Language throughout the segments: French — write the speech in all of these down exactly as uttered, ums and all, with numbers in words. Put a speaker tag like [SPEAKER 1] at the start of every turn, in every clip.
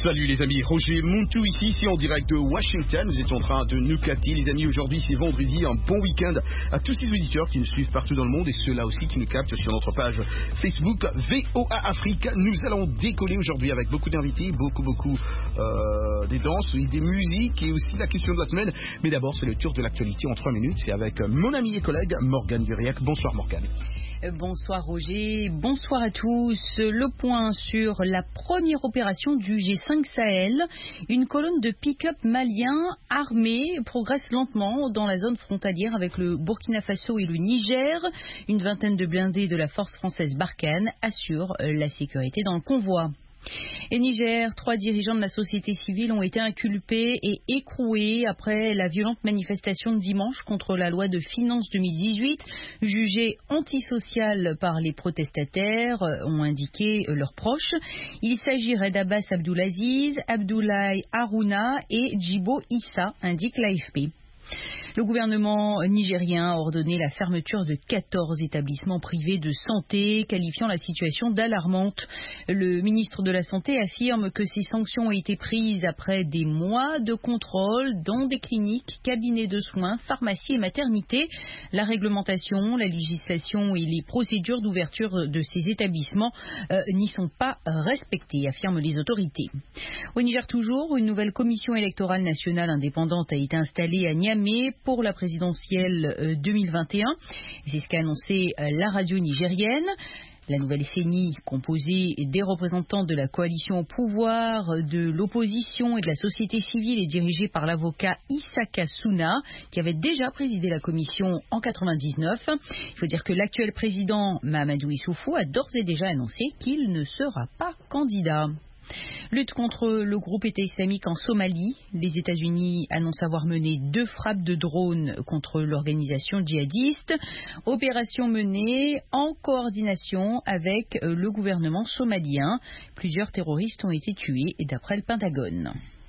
[SPEAKER 1] Salut les amis, Roger Montou ici, ici en direct de Washington. Nous étions en train de nous capter les amis. Aujourd'hui c'est vendredi, un bon week-end à tous ces auditeurs qui nous suivent partout dans le monde et ceux-là aussi qui nous captent sur notre page Facebook V O A Afrique. Nous allons décoller aujourd'hui avec beaucoup d'invités, beaucoup beaucoup euh, des danses et des musiques et aussi la question de la semaine. Mais d'abord c'est le tour de l'actualité en trois minutes. C'est avec mon ami et collègue Morgane Duriac. Bonsoir Morgane.
[SPEAKER 2] Bonsoir Roger, bonsoir à tous. Le point sur la première opération du G cinq Sahel. Une colonne de pick-up maliens armés progresse lentement dans la zone frontalière avec le Burkina Faso et le Niger. Une vingtaine de blindés de la force française Barkhane assurent la sécurité dans le convoi. Et Niger, trois dirigeants de la société civile ont été inculpés et écroués après la violente manifestation de dimanche contre la loi de finances deux mille dix-huit, jugée antisociale par les protestataires, ont indiqué leurs proches. Il s'agirait d'Abbas Abdoulaziz, Abdoulaye Harouna et Djibo Issa, indique l'A F P. Le gouvernement nigérien a ordonné la fermeture de quatorze établissements privés de santé, qualifiant la situation d'alarmante. Le ministre de la Santé affirme que ces sanctions ont été prises après des mois de contrôle dans des cliniques, cabinets de soins, pharmacies et maternités. La réglementation, la législation et les procédures d'ouverture de ces établissements euh, n'y sont pas respectées, affirment les autorités. Au Niger toujours, une nouvelle commission électorale nationale indépendante a été installée à Niamey pour la présidentielle deux mille vingt et un. C'est ce qu'a annoncé la radio nigérienne. La nouvelle C E N I, composée des représentants de la coalition au pouvoir, de l'opposition et de la société civile, est dirigée par l'avocat Issaka Souna, qui avait déjà présidé la commission en quatre-vingt-dix-neuf. Il faut dire que l'actuel président, Mahamadou Issoufou, a d'ores et déjà annoncé qu'il ne sera pas candidat. Lutte contre le groupe État islamique en Somalie. Les États-Unis annoncent avoir mené deux frappes de drones contre l'organisation djihadiste. Opération menée en coordination avec le gouvernement somalien. Plusieurs terroristes ont été tués, d'après le Pentagone.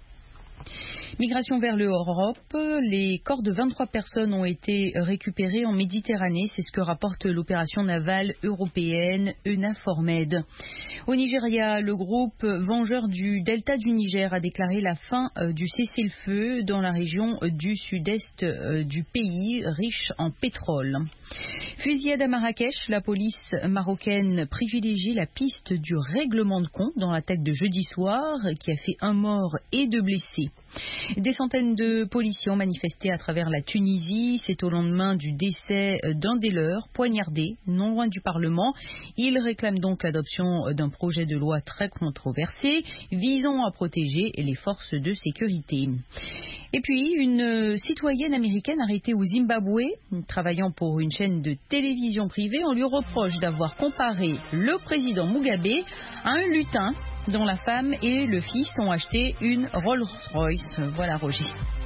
[SPEAKER 2] Migration vers l'Europe, les corps de vingt-trois personnes ont été récupérés en Méditerranée, c'est ce que rapporte l'opération navale européenne EUNAVFOR-Med. Au Nigeria, le groupe Vengeurs du Delta du Niger a déclaré la fin du cessez-le-feu dans la région du sud-est du pays, riche en pétrole. Fusillade à Marrakech, la police marocaine privilégie la piste du règlement de compte dans l'attaque de jeudi soir qui a fait un mort et deux blessés. Des centaines de policiers ont manifesté à travers la Tunisie. C'est au lendemain du décès d'un des leurs, poignardé, non loin du Parlement. Ils réclament donc l'adoption d'un projet de loi très controversé visant à protéger les forces de sécurité. Et puis, une citoyenne américaine arrêtée au Zimbabwe, travaillant pour une chaîne de télévision privée, on lui reproche d'avoir comparé le président Mugabe à un lutin dont la femme et le fils ont acheté une Rolls-Royce. Voilà, Roger.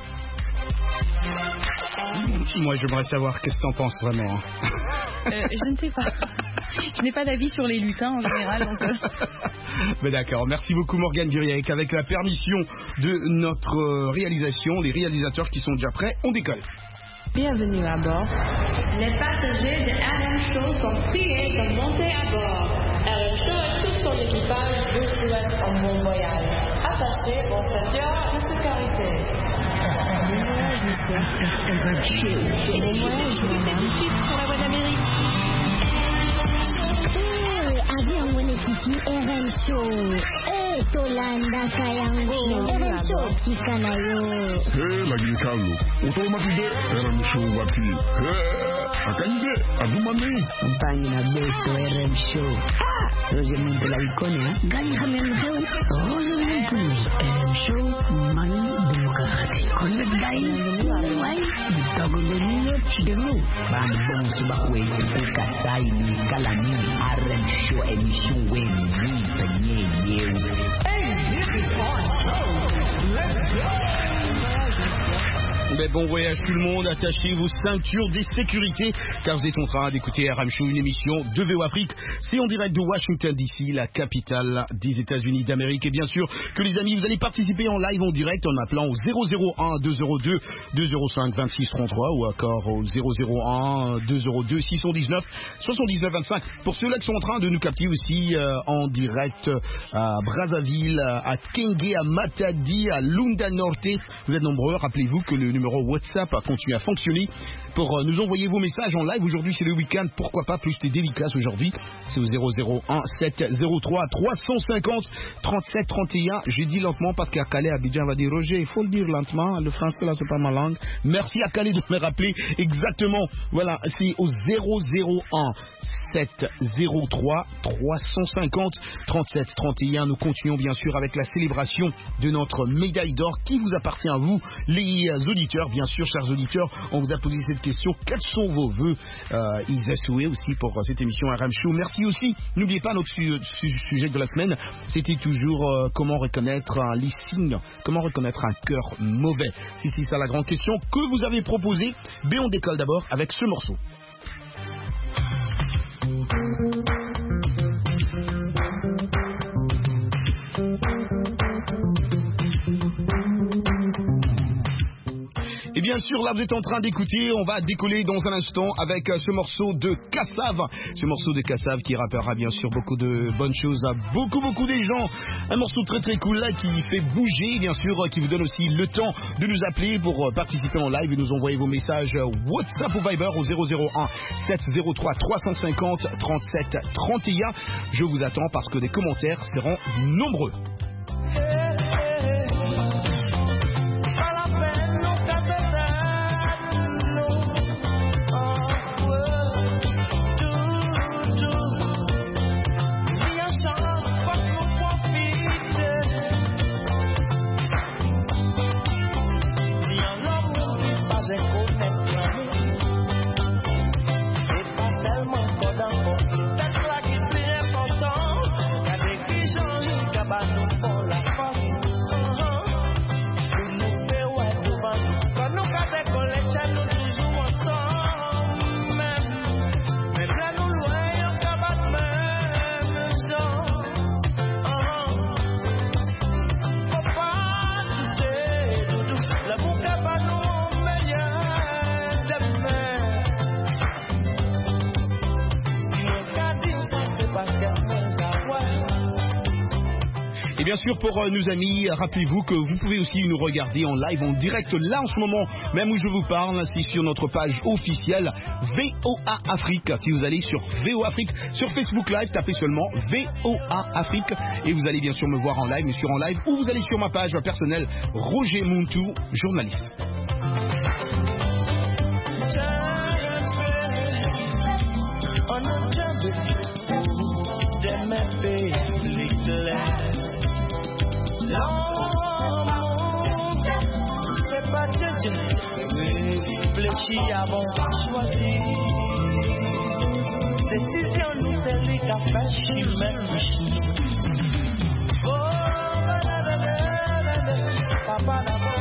[SPEAKER 1] Moi, j'aimerais savoir qu'est-ce que t'en penses vraiment.
[SPEAKER 2] euh, je ne sais pas. Je n'ai pas d'avis sur les lutins en général. Donc euh...
[SPEAKER 1] Mais d'accord, merci beaucoup Morgane Duriac. Avec la permission de notre réalisation, les réalisateurs qui sont déjà prêts, on décolle.
[SPEAKER 3] Bienvenue à bord. Les passagers de R M Show sont priés de monter à bord. R M Show et tout son équipage vous souhaitent un bon voyage. Attachez vos ceintures de sécurité. Bon voyage, monsieur. Bon voyage, madame. Pour la voie d'Amérique.
[SPEAKER 4] Avion Wenekiti R M Show. Eh, Tolanda Kayango. R M Show Kikanayo.
[SPEAKER 5] Eh, lagi kalu. Otomatique R M Show wati. Eh, akanje adumani.
[SPEAKER 6] Compagnie na besto R M Show. Ah, Roger Montou la ikonia.
[SPEAKER 4] Gani hamem heu.
[SPEAKER 6] Roger Montou. R M Show mani demokrasi. Connect dai. Wai. Dogo de niyo chidelo. Ban bon subakwe kuka sai ni kalani. R M Show émission wen ni penye yeu.
[SPEAKER 3] Hey, this is fun. So, let's go.
[SPEAKER 1] Mais bon voyage tout le monde, attachez vos ceintures de sécurité car vous êtes en train d'écouter R M Show, une émission de V O Afrique. C'est en direct de Washington D C, la capitale des États-Unis d'Amérique. Et bien sûr que les amis, vous allez participer en live en direct en appelant au zéro zéro un deux zéro deux deux zéro cinq vingt-six trente-trois ou encore au zéro zéro un deux zéro deux six cent dix-neuf soixante-dix-neuf vingt-cinq. Pour ceux-là qui sont en train de nous capter aussi euh, en direct à Brazzaville, à Kenge, à Matadi, à Lunda Norte, vous êtes nombreux. Rappelez-vous que le numéro WhatsApp a continué à fonctionner pour euh, nous envoyer vos messages en live. Aujourd'hui c'est le week-end, pourquoi pas plus des dédicaces aujourd'hui. C'est au zéro zéro un sept zéro trois trois cent cinquante trente-sept trente et un. J'ai dit lentement parce qu'à Calais, Abidjan va dire Roger, il faut le dire lentement, le français là c'est pas ma langue. Merci à Calais de me rappeler exactement. Voilà, c'est au zéro zéro un sept zéro trois trois cent cinquante trente-sept trente et un. Nous continuons bien sûr avec la célébration de notre médaille d'or qui vous appartient à vous, les auditeurs. Bien sûr, chers auditeurs, on vous a posé cette question. Quels sont vos vœux euh, Ils a souhaité aussi pour euh, cette émission R M Show. Merci aussi. N'oubliez pas notre su su sujet de la semaine. C'était toujours euh, comment reconnaître un, les signes, comment reconnaître un cœur mauvais. Si c'est ça la grande question que vous avez proposée. Mais on décolle d'abord avec ce morceau. Et bien sûr, là vous êtes en train d'écouter, on va décoller dans un instant avec ce morceau de Kassav. Ce morceau de Kassav qui rappellera bien sûr beaucoup de bonnes choses à beaucoup beaucoup des gens. Un morceau très très cool là qui fait bouger, bien sûr, qui vous donne aussi le temps de nous appeler pour participer en live et nous envoyer vos messages WhatsApp ou Viber au zéro zéro un sept zéro trois trois cent cinquante trente-sept trente et un. Je vous attends parce que les commentaires seront nombreux. Et bien sûr, pour euh, nos amis, rappelez-vous que vous pouvez aussi nous regarder en live, en direct, là en ce moment, même où je vous parle, c'est sur notre page officielle V O A Afrique. Si vous allez sur V O A Afrique, sur Facebook Live, tapez seulement V O A Afrique et vous allez bien sûr me voir en live, mais sur en live, ou vous allez sur ma page personnelle, Roger Muntu, journaliste.
[SPEAKER 7] Réfléchis avant de choisir. Décision nous c'est les cafés chimèques. Oh, papa d'abord.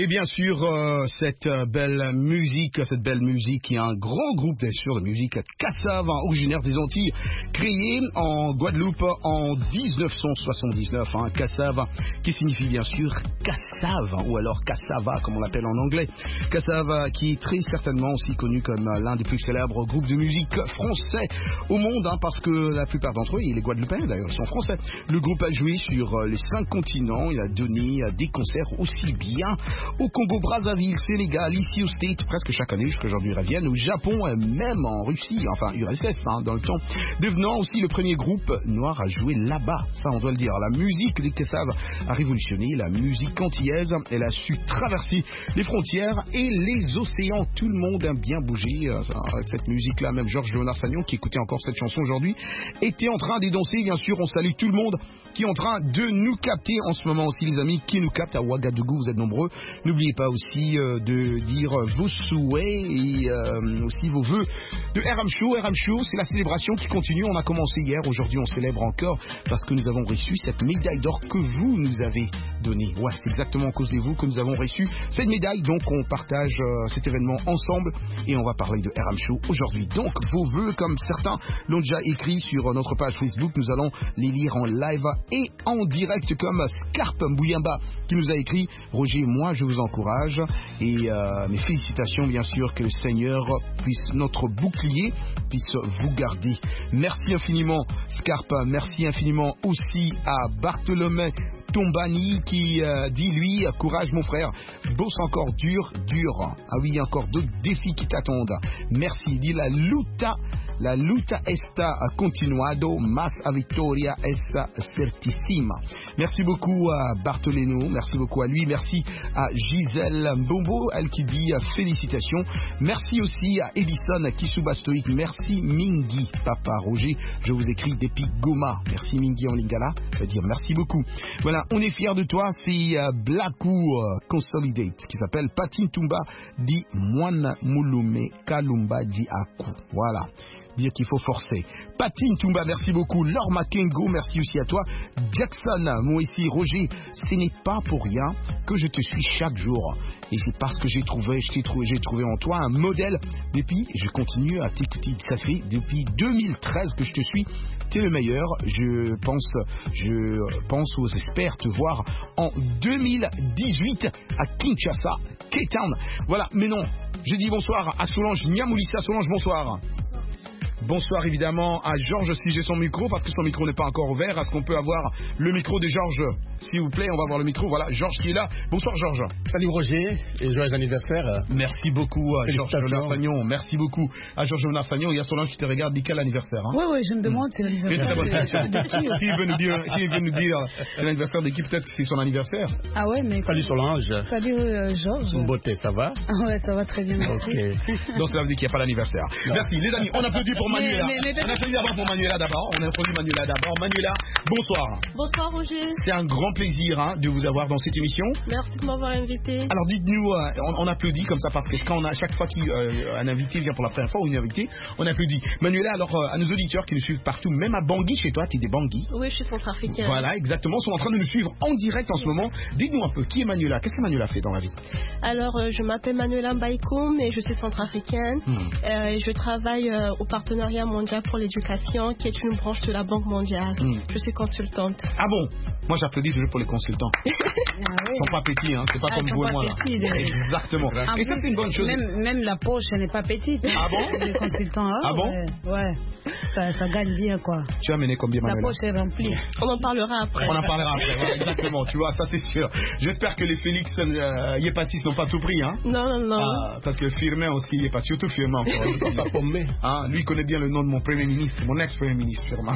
[SPEAKER 1] Et bien sûr, euh, cette belle musique, cette belle musique qui est un grand groupe, bien sûr, de musique Kassav, hein, originaire des Antilles, créé en Guadeloupe en dix-neuf cent soixante-dix-neuf. Hein, Kassav, qui signifie bien sûr Kassav, ou alors Kassava, comme on l'appelle en anglais. Kassav, qui est très certainement aussi connu comme l'un des plus célèbres groupes de musique français au monde, hein, parce que la plupart d'entre eux, et les Guadeloupéens d'ailleurs, sont français. Le groupe a joué sur les cinq continents, il a donné des concerts aussi bien au Congo-Brazzaville, Sénégal, ici au States, presque chaque année jusqu'aujourd'hui ils reviennent, au Japon, et même en Russie, enfin U R S S hein, dans le temps, devenant aussi le premier groupe noir à jouer là-bas, ça on doit le dire. La musique des Kassav a révolutionné la musique antillaise, elle a su traverser les frontières et les océans, tout le monde a bien bougé euh, avec cette musique-là, même Georges Léonard Sagnon qui écoutait encore cette chanson aujourd'hui, était en train d'y danser, bien sûr, on salue tout le monde qui est en train de nous capter en ce moment aussi, les amis, qui nous captent à Ouagadougou, vous êtes nombreux. N'oubliez pas aussi euh, de dire vos souhaits et euh, aussi vos vœux de R M Show. R M Show, c'est la célébration qui continue. On a commencé hier, aujourd'hui on célèbre encore parce que nous avons reçu cette médaille d'or que vous nous avez donnée. Ouais, c'est exactement à cause de vous que nous avons reçu cette médaille. Donc on partage euh, cet événement ensemble et on va parler de R M Show aujourd'hui. Donc vos vœux, comme certains l'ont déjà écrit sur notre page Facebook, nous allons les lire en live et en direct, comme Scarpe Mbouyamba qui nous a écrit: Roger, moi je vous encourage et euh, mes félicitations, bien sûr, que le Seigneur puisse, notre bouclier, puisse vous garder. Merci infiniment Scarpe, merci infiniment aussi à Bartholomé Tombani qui euh, dit lui: courage mon frère, bosse encore dur, dur. Ah oui, il y a encore d'autres défis qui t'attendent. Merci, il dit la luta, la luta está continuado, mas a victoria esta certissima. Merci beaucoup à Bartoleno, merci beaucoup à lui, merci à Gisèle Mbombo, elle qui dit félicitations. Merci aussi à Edison Kisubastoïk, merci Mingi, Papa Roger, je vous écris depuis Goma. Merci Mingi en lingala, ça veut dire merci beaucoup. Voilà, on est fiers de toi, c'est euh, Blackou euh, Consolidate qui s'appelle Patin Tumba di Mwana Mulume Kalumba di Aku. Voilà, dire qu'il faut forcer. Patin Tumba, merci beaucoup. Laure Makengo, merci aussi à toi. Jackson, moi ici, Roger, ce n'est pas pour rien que je te suis chaque jour. Et c'est parce que j'ai trouvé, j'ai trouvé, j'ai trouvé en toi un modèle. Depuis, je continue à t'écouter. Ça fait depuis deux mille treize que je te suis. Tu es le meilleur. Je pense, je pense ou j'espère te voir en deux mille dix-huit à Kinshasa, Cape Town. Voilà, mais non, je dis bonsoir à Solange Niamoulissa. Solange, bonsoir. Bonsoir évidemment à Georges si j'ai son micro, parce que son micro n'est pas encore ouvert. Est-ce qu'on peut avoir le micro de Georges, s'il vous plaît? On va voir le micro. Voilà, Georges qui est là. Bonsoir Georges.
[SPEAKER 8] Salut Roger et joyeux anniversaire.
[SPEAKER 1] Merci beaucoup à Georges Léonard Sagnon. Merci beaucoup à Georges Léonard Sagnon. Il y a Solange qui te regarde. Dis quel anniversaire hein?
[SPEAKER 2] Oui, oui, je me demande, c'est l'anniversaire de, de qui?
[SPEAKER 1] S'il veut nous dire, s'il veut nous dire c'est l'anniversaire de qui, peut-être que c'est son anniversaire.
[SPEAKER 2] Ah ouais, mais...
[SPEAKER 8] Salut Solange.
[SPEAKER 2] Salut euh, Georges.
[SPEAKER 8] Beauté, ça va?
[SPEAKER 2] Ah ouais, ça va très bien, merci.
[SPEAKER 8] Okay.
[SPEAKER 1] Donc cela veut dire qu'il n'y a pas d'anniversaire. Merci les amis, on applaudit pour Manuela. Mais, mais, mais, on applaudit d'abord pour Manuela d'abord. On a applaudi Manuela d'abord. Manuela, bonsoir.
[SPEAKER 3] Bonsoir Roger.
[SPEAKER 1] C'est un grand plaisir hein, de vous avoir dans cette émission.
[SPEAKER 3] Merci de m'avoir invité.
[SPEAKER 1] Alors dites-nous, euh, on, on applaudit comme ça parce que quand on a, à chaque fois qu'un euh, invité vient pour la première fois ou une invitée, on applaudit. Manuela, alors euh, à nos auditeurs qui nous suivent partout, même à Bangui chez toi, tu es des Bangui.
[SPEAKER 3] Oui, je suis centrafricaine.
[SPEAKER 1] Voilà, exactement, sont en train de nous suivre en direct en ce moment. Dites-nous un peu, qui est Manuela? Qu'est-ce que Manuela fait dans la vie?
[SPEAKER 3] Alors, euh, je m'appelle Manuela Mbaïkoum et je suis centrafricaine. Hmm. Euh, et je travaille euh, au Partenariat mondial pour l'éducation, qui est une branche de la Banque mondiale. Hmm. Je suis consultante.
[SPEAKER 1] Ah bon? Moi j'applaudis toujours pour les consultants. Ah oui. Ils sont pas petits, hein. C'est pas ah, comme vous et moi là. Les... Exactement.
[SPEAKER 2] Ah, et ça c'est une bonne chose. Même, même la poche elle n'est pas petite.
[SPEAKER 1] Ah bon?
[SPEAKER 2] Les consultants. Hein,
[SPEAKER 1] ah bon?
[SPEAKER 2] Ouais. ouais. Ça, ça gagne bien quoi.
[SPEAKER 1] Tu as mené combien Manuela?
[SPEAKER 2] La poche est remplie.
[SPEAKER 3] On en parlera après.
[SPEAKER 1] On en parlera après. Voilà, exactement. Tu vois, ça c'est sûr. J'espère que les Félix euh, Yépatis n'ont pas tout pris, hein.
[SPEAKER 3] Non non non.
[SPEAKER 1] Ah, parce que Firmin aussi il est pas surtout Firmin. Ah, lui connaît bien le nom de mon premier ministre, mon ex-premier ministre Firmin.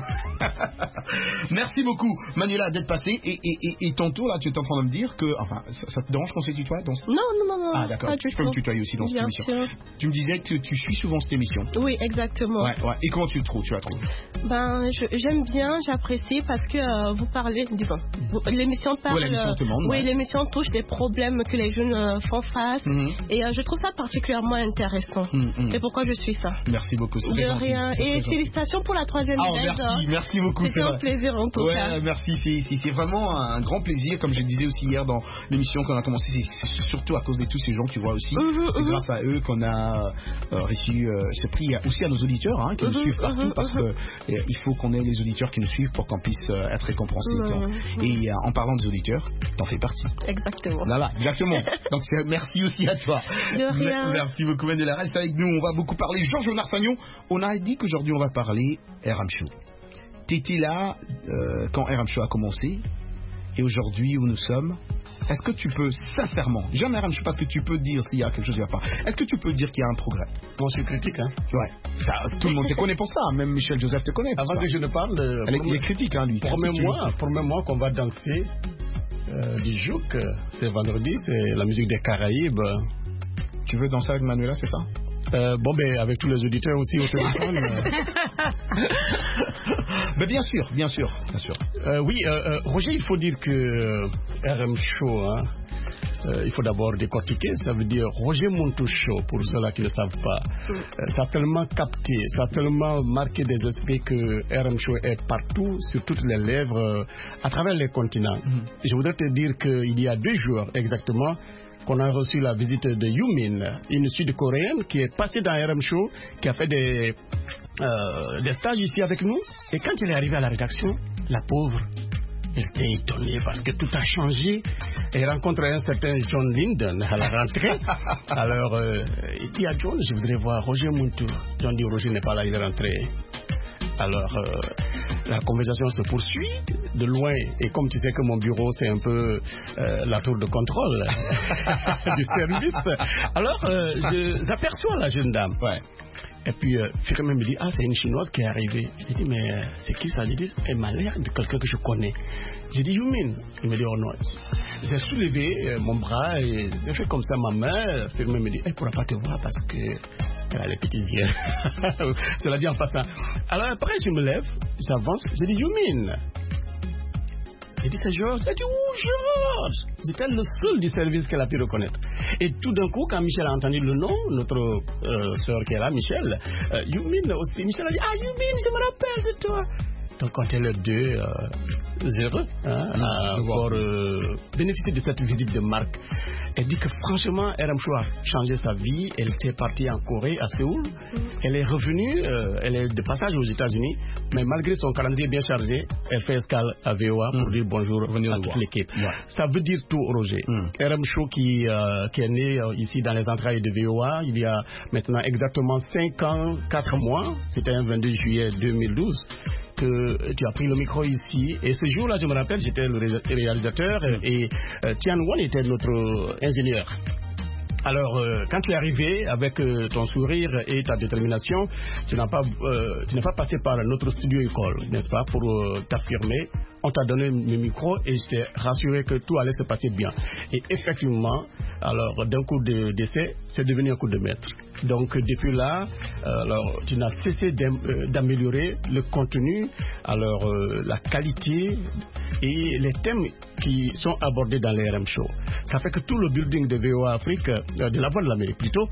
[SPEAKER 1] Merci beaucoup Manuela d'être passée et, et, et, et tantôt là tu es en train de me dire que enfin ça, ça te dérange qu'on se tutoie dans...
[SPEAKER 3] Non non non non.
[SPEAKER 1] Ah d'accord, tu peux me tutoyer aussi dans bien cette émission. Sûr. Tu me disais que tu, tu suis souvent cette émission.
[SPEAKER 3] Oui exactement.
[SPEAKER 1] Ouais, ouais. Et comment tu le trouves, tu la trouves?
[SPEAKER 3] Ben je, j'aime bien, j'apprécie parce que euh, vous parlez, disons, l'émission parle.
[SPEAKER 1] Ouais, l'émission te demande,
[SPEAKER 3] oui
[SPEAKER 1] ouais.
[SPEAKER 3] L'émission touche des problèmes que les jeunes euh, font face mm-hmm. et euh, je trouve ça particulièrement intéressant. Mm-hmm. C'est pourquoi je suis ça.
[SPEAKER 1] Merci beaucoup. C'est
[SPEAKER 3] de
[SPEAKER 1] gentil.
[SPEAKER 3] rien.
[SPEAKER 1] C'est
[SPEAKER 3] et félicitations gentil. Pour la troisième
[SPEAKER 1] ah,
[SPEAKER 3] médaille.
[SPEAKER 1] Merci, merci beaucoup.
[SPEAKER 3] C'était un plaisir
[SPEAKER 9] en tout
[SPEAKER 1] ouais,
[SPEAKER 9] cas.
[SPEAKER 1] Merci, c'est, c'est, c'est vraiment un grand plaisir. Comme je le disais aussi hier dans l'émission qu'on a commencé, c'est, c'est surtout à cause de tous ces gens, tu vois aussi. Mm-hmm, c'est mm-hmm. grâce à eux qu'on a euh, reçu euh, ce prix, aussi à nos auditeurs hein, qui mm-hmm, nous suivent partout mm-hmm, parce mm-hmm. que euh, il faut qu'on ait les auditeurs qui nous suivent pour qu'on puisse euh, être récompensés. Mm-hmm. Et euh, en parlant des auditeurs, t'en fais partie.
[SPEAKER 9] Exactement.
[SPEAKER 1] Voilà, exactement. Donc c'est, merci aussi à toi.
[SPEAKER 9] De rien.
[SPEAKER 1] Merci beaucoup, Manuela. Reste avec nous, on va beaucoup parler. Georges Onarsagnon, on a dit qu'aujourd'hui on va parler R M Show. T'étais là euh, quand R M Show a commencé et aujourd'hui où nous sommes. Est-ce que tu peux sincèrement, j'en R M Show parce que tu peux dire s'il y a quelque chose qui va pas. Est-ce que tu peux dire qu'il y a un progrès?
[SPEAKER 8] Moi, je suis critique, hein.
[SPEAKER 1] Ouais. Ça, tout le monde te connaît pour ça. Même Michel Joseph te connaît.
[SPEAKER 8] Avant
[SPEAKER 1] ça.
[SPEAKER 8] que je ne parle, euh,
[SPEAKER 1] Elle est, il est critique, hein, lui.
[SPEAKER 8] Promets-moi, promets-moi qu'on va danser euh, du jouk. C'est vendredi, c'est la musique des Caraïbes.
[SPEAKER 1] Tu veux danser avec Manuela, c'est ça?
[SPEAKER 8] Euh, bon, ben, avec tous les auditeurs aussi au téléphone. euh...
[SPEAKER 1] ben, bien sûr, bien sûr, bien sûr.
[SPEAKER 8] Euh, oui, euh, euh, Roger, il faut dire que euh, R M Show, hein, euh, il faut d'abord décortiquer. Ça veut dire Roger Muntu Show, pour ceux-là qui ne le savent pas. Euh, ça a tellement capté, ça a tellement marqué des esprits que R M Show est partout, sur toutes les lèvres, euh, à travers les continents. Mm-hmm. Je voudrais te dire qu'il y a deux jours exactement, qu'on a reçu la visite de Yumin, une sud-coréenne qui est passée dans R M Show, qui a fait des, euh, des stages ici avec nous. Et quand elle est arrivée à la rédaction, la pauvre, elle était étonnée parce que tout a changé. Elle rencontre un certain John Linden à la rentrée. Alors, euh, il dit à John, je voudrais voir Roger Muntu. John dit, Roger n'est pas là, il est rentré. Alors, euh, la conversation se poursuit de loin. Et comme tu sais que mon bureau, c'est un peu euh, la tour de contrôle du service, alors euh, je, j'aperçois la jeune dame.
[SPEAKER 1] Ouais.
[SPEAKER 8] Et puis, euh, Firmin me dit, ah, c'est une chinoise qui est arrivée. Je dis, mais euh, c'est qui ça? Je dis, elle m'a l'air de quelqu'un que je connais. J'ai dit, Yumin. Il me dit, oh non. J'ai soulevé euh, mon bras et j'ai fait comme ça ma main. Firmin me dit, elle ne pourra pas te voir parce que elle a les petites yeux. Cela dit en passant. Alors après, je me lève, j'avance, j'ai dit, Yumin. Elle dit, c'est Georges. Elle dit, oh, Georges. J'étais le seul du service qu'elle a pu reconnaître. Et tout d'un coup, quand Michel a entendu le nom, notre euh, sœur qui est là, Michel, euh, Yumin aussi, Michel a dit, ah, Yumin, je me rappelle de toi. Donc, quand elle est deux, euh, heureux, hein, mmh, à encore euh, bénéficier de cette visite de marque. Elle dit que franchement, R M Show a changé sa vie. Elle était partie en Corée, à Séoul. Mmh. Elle est revenue, euh, elle est de passage aux États-Unis, mais malgré son calendrier bien chargé, elle fait escale à V O A pour mmh. dire bonjour Venir à toute voir. l'équipe. Ouais. Ça veut dire tout, Roger. Mmh. R M Show qui, euh, qui est né euh, ici dans les entrailles de V O A il y a maintenant exactement cinq ans, quatre mois. C'était un vingt-deux juillet deux mille douze. Que tu as pris le micro ici. Et ce jour-là, je me rappelle, j'étais le réalisateur mmh. et euh, Tian Won était notre ingénieur. Alors, euh, quand tu es arrivé avec euh, ton sourire et ta détermination, tu n'as pas, euh, tu n'es pas passé par notre studio école, n'est-ce pas, pour euh, t'affirmer. On t'a donné le micro et je t'ai rassuré que tout allait se passer bien. Et effectivement, alors d'un coup de d'essai, c'est devenu un coup de maître. Donc depuis là, alors tu n'as cessé d'améliorer le contenu, alors euh, la qualité et les thèmes qui sont abordés dans les R M Show. Ça fait que tout le building de V O A Afrique, euh, de la Voix de l'Amérique plutôt,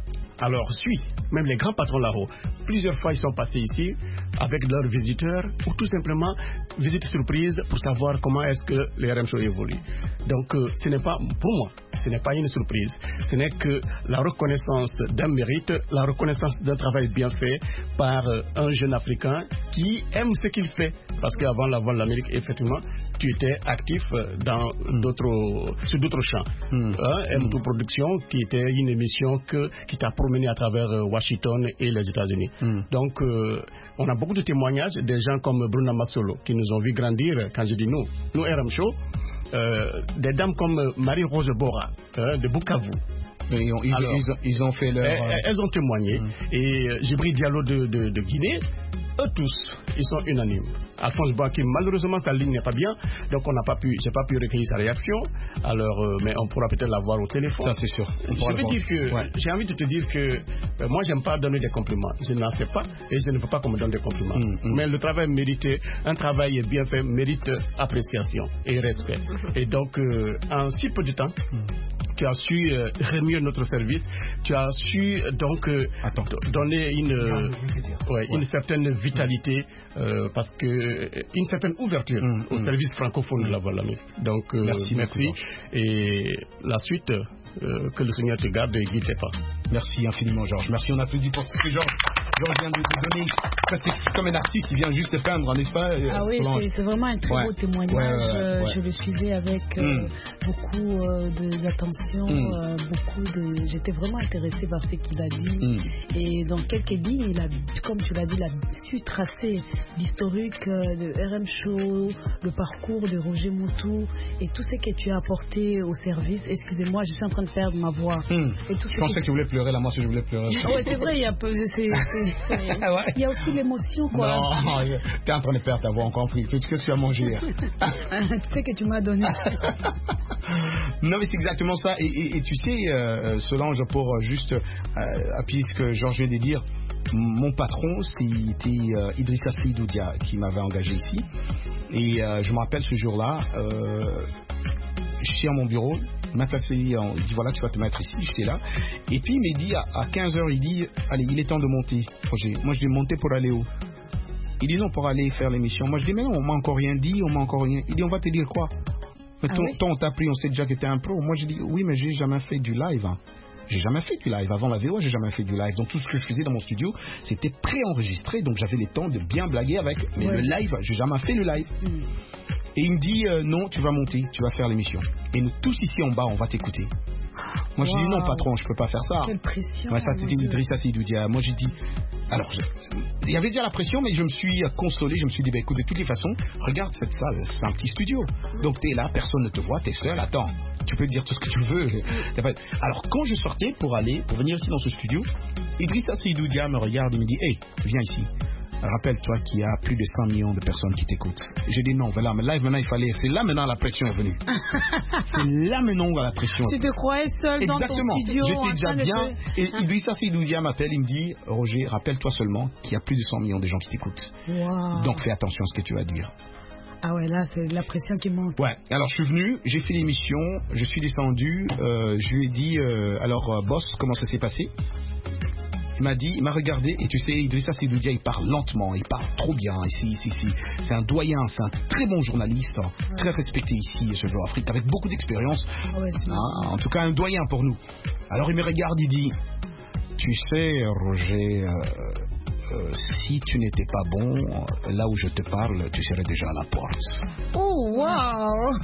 [SPEAKER 8] alors suit, même les grands patrons là-haut. Plusieurs fois ils sont passés ici avec leurs visiteurs ou tout simplement visite surprise pour savoir comment est-ce que les R M Show évoluent. Donc euh, ce n'est pas, pour moi, ce n'est pas une surprise. Ce n'est que la reconnaissance d'un mérite, la reconnaissance d'un travail bien fait par euh, un jeune Africain qui aime ce qu'il fait. Parce qu'avant la Voix de l'Amérique, effectivement, tu étais actif dans d'autres, sur d'autres champs. Mm. Hein, M deux Production, qui était une émission que, qui t'a promené à travers Washington et les États-Unis. Mm. Donc, euh, on a beaucoup de témoignages des gens comme Bruna Masolo, qui nous ont vu grandir, quand je dis nous, nous R M Show, euh, des dames comme Marie-Rose Bora, hein, de Bukavu.
[SPEAKER 1] Ils ont, ils, Alors, ils, ont, ils ont fait leur...
[SPEAKER 8] Elles, elles ont témoigné. Mm. Et euh, Djibril Diallo de, de, de Guinée, eux tous, ils sont unanimes. Alphonse Boakim, malheureusement sa ligne n'est pas bien, donc on n'a pas pu, j'ai pas pu recueillir sa réaction. Alors, euh, mais on pourra peut-être la voir au téléphone.
[SPEAKER 1] Ça c'est sûr.
[SPEAKER 8] Je veux dire que, ouais. j'ai envie de te dire que euh, moi j'aime pas donner des compliments. Je n'en sais pas et je ne veux pas qu'on me donne des compliments. Mm, mm. Mais le travail mérité, un travail bien fait mérite appréciation et respect. Et donc, euh, en si peu de temps, mm. tu tu as su euh, remuer notre service, tu as su donc euh,
[SPEAKER 1] Attends.
[SPEAKER 8] donner une, euh, ouais,
[SPEAKER 1] Ouais.
[SPEAKER 8] une certaine vitalité, euh, parce que euh, une certaine ouverture
[SPEAKER 1] Mmh,
[SPEAKER 8] au
[SPEAKER 1] mmh.
[SPEAKER 8] service francophone de la Voix de l'Amérique. Donc euh,
[SPEAKER 1] Merci, merci,
[SPEAKER 8] merci. Et la suite, euh, que le Seigneur te garde et guide tes pas.
[SPEAKER 1] Merci infiniment, Georges. Merci, on applaudit pour ce que Georges, Georges vient de nous donner. C'est comme un artiste qui vient juste de peindre, n'est-ce pas euh,
[SPEAKER 9] Ah oui,
[SPEAKER 1] Solange?
[SPEAKER 9] c'est c'est vraiment un très
[SPEAKER 1] Ouais.
[SPEAKER 9] beau témoignage.
[SPEAKER 1] Ouais, ouais,
[SPEAKER 9] Euh,
[SPEAKER 1] ouais.
[SPEAKER 9] Je le suivais avec euh,
[SPEAKER 1] Mm.
[SPEAKER 9] beaucoup euh, de- d'attention,
[SPEAKER 1] Mm.
[SPEAKER 9] euh, beaucoup de. J'étais vraiment intéressée par ce qu'il a dit.
[SPEAKER 1] Mm.
[SPEAKER 9] Et dans quelques lignes, il a, comme tu l'as dit, il a su tracer l'historique euh, de R M Show, le parcours de Roger Moutou et tout ce que tu as apporté au service. Excusez-moi, je suis en train de perdre ma voix.
[SPEAKER 1] Mm.
[SPEAKER 9] Et tout ce
[SPEAKER 1] Je pensais
[SPEAKER 9] que
[SPEAKER 1] que tu voulais pleurer, là, moi, si je voulais pleurer.
[SPEAKER 9] Ah ouais, c'est vrai, il y a peu, c'est- c'est- c'est-
[SPEAKER 1] Ouais.
[SPEAKER 9] il y a aussi l'émotion, quoi.
[SPEAKER 1] Non, t'es en train de perdre ta voix, encore compris. Qu'est-ce que tu as mangé hier?
[SPEAKER 9] Tu sais que tu m'as donné.
[SPEAKER 1] Non, mais c'est exactement ça. Et, et- et tu sais, euh, Solange, pour euh, juste euh, appuyer ce que Georges vient de dire, mon patron, c'était euh, Idrissa Seydoudia qui m'avait engagé ici. Et euh, je me rappelle ce jour-là, euh, je suis à mon bureau, il m'a placé, en- il dit voilà, tu vas te mettre ici, j'étais là. Et puis il m'a dit à, à quinze heures, il dit allez, il est temps de monter, Roger. Moi je dis monter pour aller où? Il dit non, pour aller faire l'émission. Moi je dis mais non, on m'a encore rien dit, on m'a encore rien. Il dit on va te dire quoi? Mais
[SPEAKER 9] Ah
[SPEAKER 1] ton,
[SPEAKER 9] oui?
[SPEAKER 1] toi, on t'a appris, on sait déjà que t'es un pro. Moi, j'ai dit, oui, mais j'ai jamais fait du live. Hein. J'ai jamais fait du live. Avant la V O, j'ai jamais fait du live. Donc, tout ce que je faisais dans mon studio, c'était préenregistré. Donc, j'avais le temps de bien blaguer avec. Mais
[SPEAKER 9] Ouais.
[SPEAKER 1] le live, j'ai jamais fait le live.
[SPEAKER 9] Mm.
[SPEAKER 1] Et il me dit, euh, non, tu vas monter, tu vas faire l'émission. Et nous tous ici en bas, on va t'écouter. Moi, je dis,
[SPEAKER 9] Wow.
[SPEAKER 1] non, patron, je peux pas faire ça.
[SPEAKER 9] Quelle pression.
[SPEAKER 1] Ouais, ça,
[SPEAKER 9] mon
[SPEAKER 1] c'était
[SPEAKER 9] Dieu.
[SPEAKER 1] Idrissa Seydoudia. Moi, j'ai dit. Alors, je- il y avait déjà la pression, mais je me suis euh, consolé. Je me suis dit, bah, écoute, de toutes les façons, regarde cette salle, c'est un petit studio. Donc, t'es là, personne ne te voit, t'es seul. Attends, tu peux dire tout ce que tu veux. T'as pas- Alors, quand je sortais pour aller, pour venir ici dans ce studio, Idrissa Seydoudia me regarde et me dit, hey, viens ici. Rappelle-toi qu'il y a plus de cent millions de personnes qui t'écoutent. J'ai dit non, voilà, mais live maintenant il fallait. C'est là maintenant la pression est venue. C'est là maintenant où la pression est
[SPEAKER 9] Tu te croyais seul dans ton
[SPEAKER 1] Exactement.
[SPEAKER 9] studio. en
[SPEAKER 1] J'étais déjà
[SPEAKER 9] train de
[SPEAKER 1] bien.
[SPEAKER 9] te-
[SPEAKER 1] Et Idrissa Seydoudia m'appelle, il me dit Roger, rappelle-toi seulement qu'il y a plus de cent millions de gens qui t'écoutent.
[SPEAKER 9] Wow.
[SPEAKER 1] Donc fais attention à ce que tu vas dire.
[SPEAKER 9] Ah ouais, là, c'est la pression qui monte.
[SPEAKER 1] Ouais, alors je suis venu, j'ai fait l'émission, je suis descendu, euh, je lui ai dit euh, alors euh, boss, comment ça s'est passé? Il m'a dit, il m'a regardé, et tu sais, Idrissa Seydoudia, il parle lentement, il parle trop bien. Ici, ici, ici. C'est un doyen, c'est un très bon journaliste, hein, très respecté ici, je veux Afrique, avec beaucoup d'expérience.
[SPEAKER 9] Ah ouais, c'est
[SPEAKER 1] Hein, en tout cas, un doyen pour nous. Alors il me regarde, il dit, tu sais, Roger, euh, euh, si tu n'étais pas bon, euh, là où je te parle, tu serais déjà à la porte.
[SPEAKER 9] Oh, wow.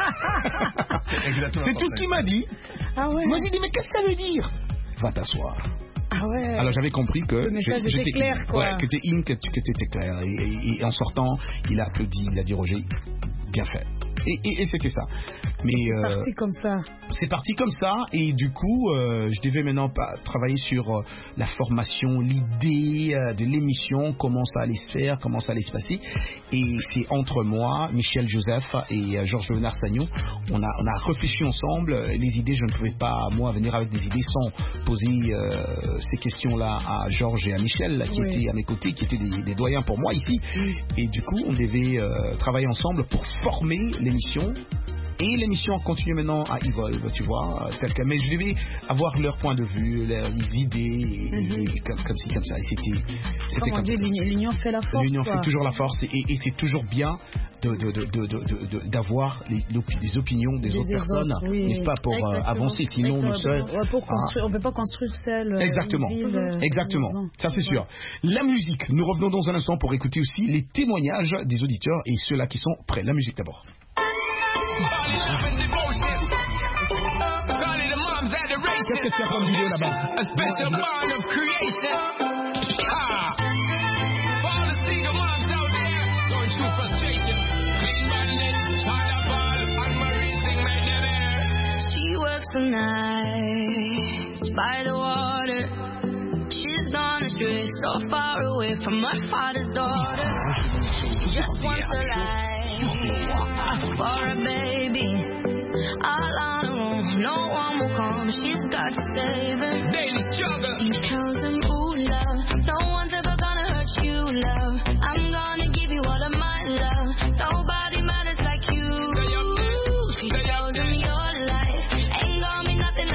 [SPEAKER 1] C'est tout ce qu'il m'a dit.
[SPEAKER 9] Ah ouais.
[SPEAKER 1] Moi, j'ai dit, mais qu'est-ce que ça veut dire? Va t'asseoir.
[SPEAKER 9] Ah ouais.
[SPEAKER 1] Alors j'avais compris que
[SPEAKER 9] Le message
[SPEAKER 1] je-
[SPEAKER 9] était
[SPEAKER 1] j'étais
[SPEAKER 9] clair,
[SPEAKER 1] in.
[SPEAKER 9] quoi.
[SPEAKER 1] Ouais, que t'es in, que tu que t'étais clair. Et, et- et en sortant, il a applaudi, il a dit Roger, bien fait. Et, et- et c'était ça. Mais euh,
[SPEAKER 9] Parti comme ça.
[SPEAKER 1] c'est parti comme ça, et du coup, euh, je devais maintenant pas travailler sur euh, la formation, l'idée euh, de l'émission, comment ça allait se faire, comment ça allait se passer. Et c'est entre moi, Michel Joseph et euh, Georges Léonard Sagnon, on a, on a réfléchi ensemble. Les idées, je ne pouvais pas, moi, venir avec des idées sans poser euh, ces questions-là à Georges et à Michel, qui
[SPEAKER 9] Oui.
[SPEAKER 1] étaient à mes côtés, qui étaient des, des doyens pour moi ici. Et du coup, on devait euh, travailler ensemble pour former l'émission. Et l'émission continue maintenant à Evolve, tu vois, euh, tel que, mais je devais avoir leur point de vue, leurs idées, et,
[SPEAKER 9] Mhm.
[SPEAKER 1] et comme, comme ci, comme ça. Et c'était, c'était
[SPEAKER 9] Comme on
[SPEAKER 1] comme
[SPEAKER 9] dit,
[SPEAKER 1] ça.
[SPEAKER 9] l'union l'union fait la force.
[SPEAKER 1] L'union
[SPEAKER 9] quoi.
[SPEAKER 1] fait toujours la force, et, et c'est toujours bien de, de, de, de, de- de- d'avoir les, l'opi- des opinions des,
[SPEAKER 9] Des
[SPEAKER 1] autres personnes,
[SPEAKER 9] autres, oui.
[SPEAKER 1] n'est-ce pas, pour euh,
[SPEAKER 9] Exactement.
[SPEAKER 1] avancer, sinon nous seuls.
[SPEAKER 9] Exactement. Ouais, pour
[SPEAKER 1] Ah.
[SPEAKER 9] construire, on ne peut pas construire seul. euh,
[SPEAKER 1] Exactement,
[SPEAKER 9] une ville, euh,
[SPEAKER 1] exactement,
[SPEAKER 9] une maison.
[SPEAKER 1] ça c'est sûr. La musique, nous revenons dans un instant pour écouter aussi les témoignages des auditeurs et ceux-là qui sont prêts. La musique d'abord. Qu'est-ce que tu as comme vidéo là-bas?
[SPEAKER 10] A special bond of creation. Ah. For all the single moms out there going through frustration. Clean bandit, China ball, and Marie sing my name.
[SPEAKER 11] She works the nights by the water. She's gone astray, so far away from her father's daughter. She just wants a life for a baby. All on her own, no one will come. She's got to save him.
[SPEAKER 10] Daily struggle.
[SPEAKER 11] He tells him, ooh, love, no one's ever gonna hurt you, love. I'm gonna give you all of my love. Nobody matters like you. She tells him your life ain't gonna be nothing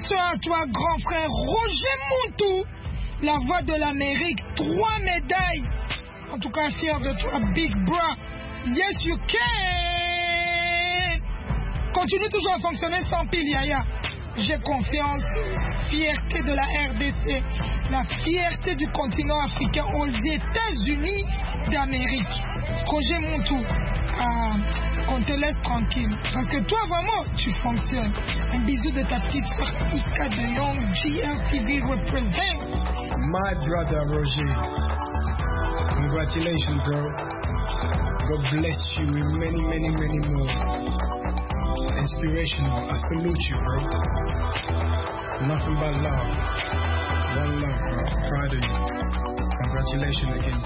[SPEAKER 12] Attention à toi, grand frère Roger Muntu, la voix de l'Amérique, trois médailles. En tout cas, fier de toi, Big Bra. Yes, you can. Continue toujours à fonctionner sans pile, Yaya. J'ai confiance. Fierté de la R D C, la fierté du continent africain aux États-Unis d'Amérique. Roger Muntu, ah, on te laisse tranquille. Parce que toi, vraiment, tu fonctionnes. Un bisou de ta petite soeur Ika de Young, G L T V represent.
[SPEAKER 13] My brother Roger, congratulations, bro. God bless you with many, many, many more. Inspirational. I salute you, bro. Nothing but love. One love, bro. Proud of you. Congratulations again.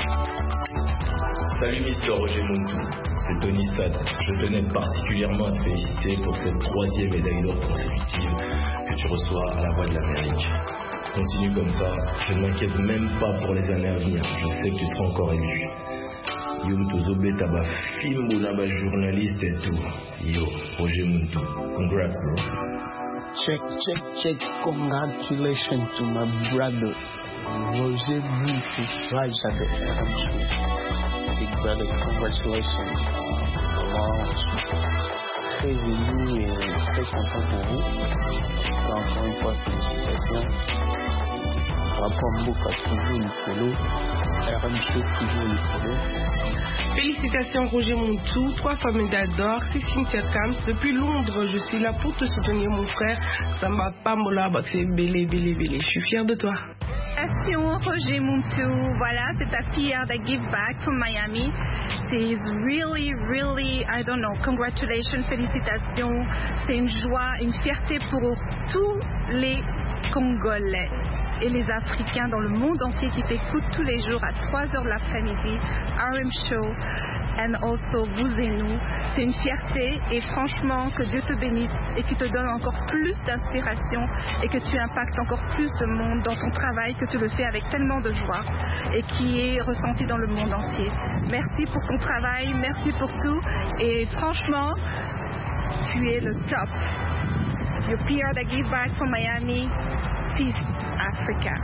[SPEAKER 14] Salut mister Roger Muntu, c'est Tony Stade. Je tenais particulièrement à te féliciter pour cette troisième médaille d'or consécutive que tu reçois à la Voix de l'Amérique. Continue comme ça, je ne m'inquiète même pas pour les années à venir, je sais que tu seras encore élu. Yo Mtozobe taba film ou naba journaliste et tout. Yo, Roger Muntu, congrats bro.
[SPEAKER 15] Check, check, check, congratulations to my brother Roger Muntu, Raja de R M Show. Big brother, congratulations. Vraiment, je suis très ému et très content pour vous. Encore une fois, félicitations. Rapport Mboka, toujours le polo. R M Show, toujours le polo.
[SPEAKER 16] Félicitations Roger Muntu, trois fois médaille d'or, c'est Cynthia Kams. Depuis Londres, je suis là pour te soutenir mon frère. Ça m'a pas mola, c'est belé, belé, belé. Je suis fière de toi.
[SPEAKER 17] Félicitations Roger Muntu, voilà, c'est ta fille de Give Back from Miami. C'est really, really, I don't know, congratulations, félicitations. C'est une joie, une fierté pour tous les Congolais et les Africains dans le monde entier qui t'écoutent tous les jours à trois heures de l'après-midi, R M Show, and also vous et nous. C'est une fierté et franchement que Dieu te bénisse et qui te donne encore plus d'inspiration et que tu impactes encore plus de monde dans ton travail, que tu le fais avec tellement de joie et qui est ressenti dans le monde entier. Merci pour ton travail, merci pour tout et franchement, tu es le top. Your P R that Give Back from Miami. Peace, Africa.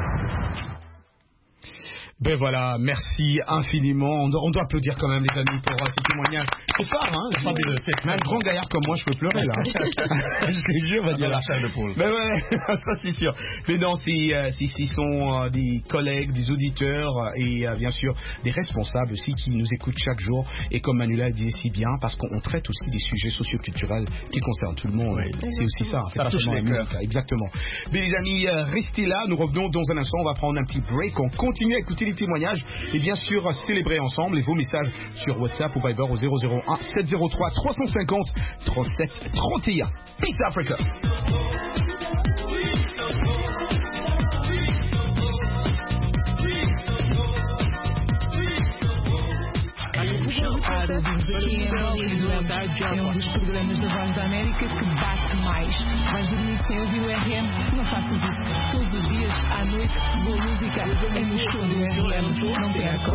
[SPEAKER 1] Ben voilà, merci infiniment. On doit, on doit applaudir quand même les amis pour euh, ce témoignage. C'est fort, hein. Même un grand gaillard comme moi, je peux pleurer là. Je te jure, on va dire la chair de poule. Ben ouais, ça c'est sûr. Mais non, c'est, euh, c'est, ce sont euh, des collègues, des auditeurs et euh, bien sûr des responsables aussi qui nous écoutent chaque jour. Et comme Manuela disait si bien, parce qu'on traite aussi des sujets socioculturels qui concernent tout le monde. Ouais. C'est aussi ça. C'est pas seulement la musique. Exactement. Mais les amis, euh, restez là. Nous revenons dans un instant. On va prendre un petit break. On continue à écouter les témoignages et bien sûr célébrer ensemble et vos messages sur WhatsApp ou Viber au zéro zéro un sept zéro trois trois cent cinquante trente-sept trente et un. Peace Africa.
[SPEAKER 18] É um dos programas da Voz da América que bate mais. Vais dormir sem ouvir o R M? Não faças isso. Todos os dias, à noite, boa música é no show do R M. Não percam.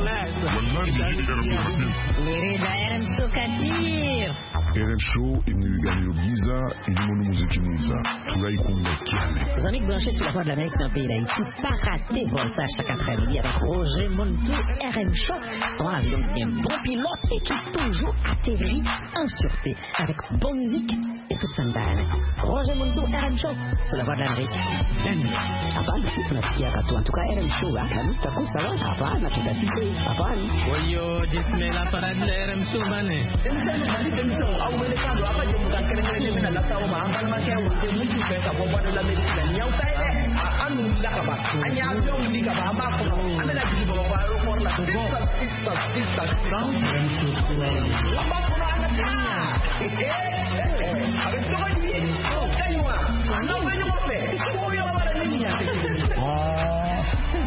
[SPEAKER 4] Querida R M Show Katir.
[SPEAKER 5] R M Show, Emilio Giza, et le monde musique Giza. Tout là, il connaît Kiane.
[SPEAKER 4] Vos amis branchés sur la Voix de l'Amérique dans le pays d'Haïti, pas rater Voltage chaque après-midi avec Roger Muntu, R M Show. Dans l'avion, un bon pilote et qui toujours atterrit en sûreté avec bonne musique et tout ça. Roger Muntu, R M Show sur la Voix de l'Amérique. Hapana, tunasikia katu. En tout cas, R M Show, la musique taku sawa. Hapana, tutasikia. Hapana.
[SPEAKER 7] Oyo, disme la parade de R M Show, mané. Au mercado apa je bukan keren-keren dengan lata uma ambal macam itu mungkin kita bawa dalam Amerika ni yang saya anu dah kabar hanya jauh di kabar apa aku anda lagi bawa baru pun lah sisa sisa sisa apa pun anda tanya eh apa tu lagi oh kayuah anda banyak apa kau yang ada ni ya
[SPEAKER 19] ah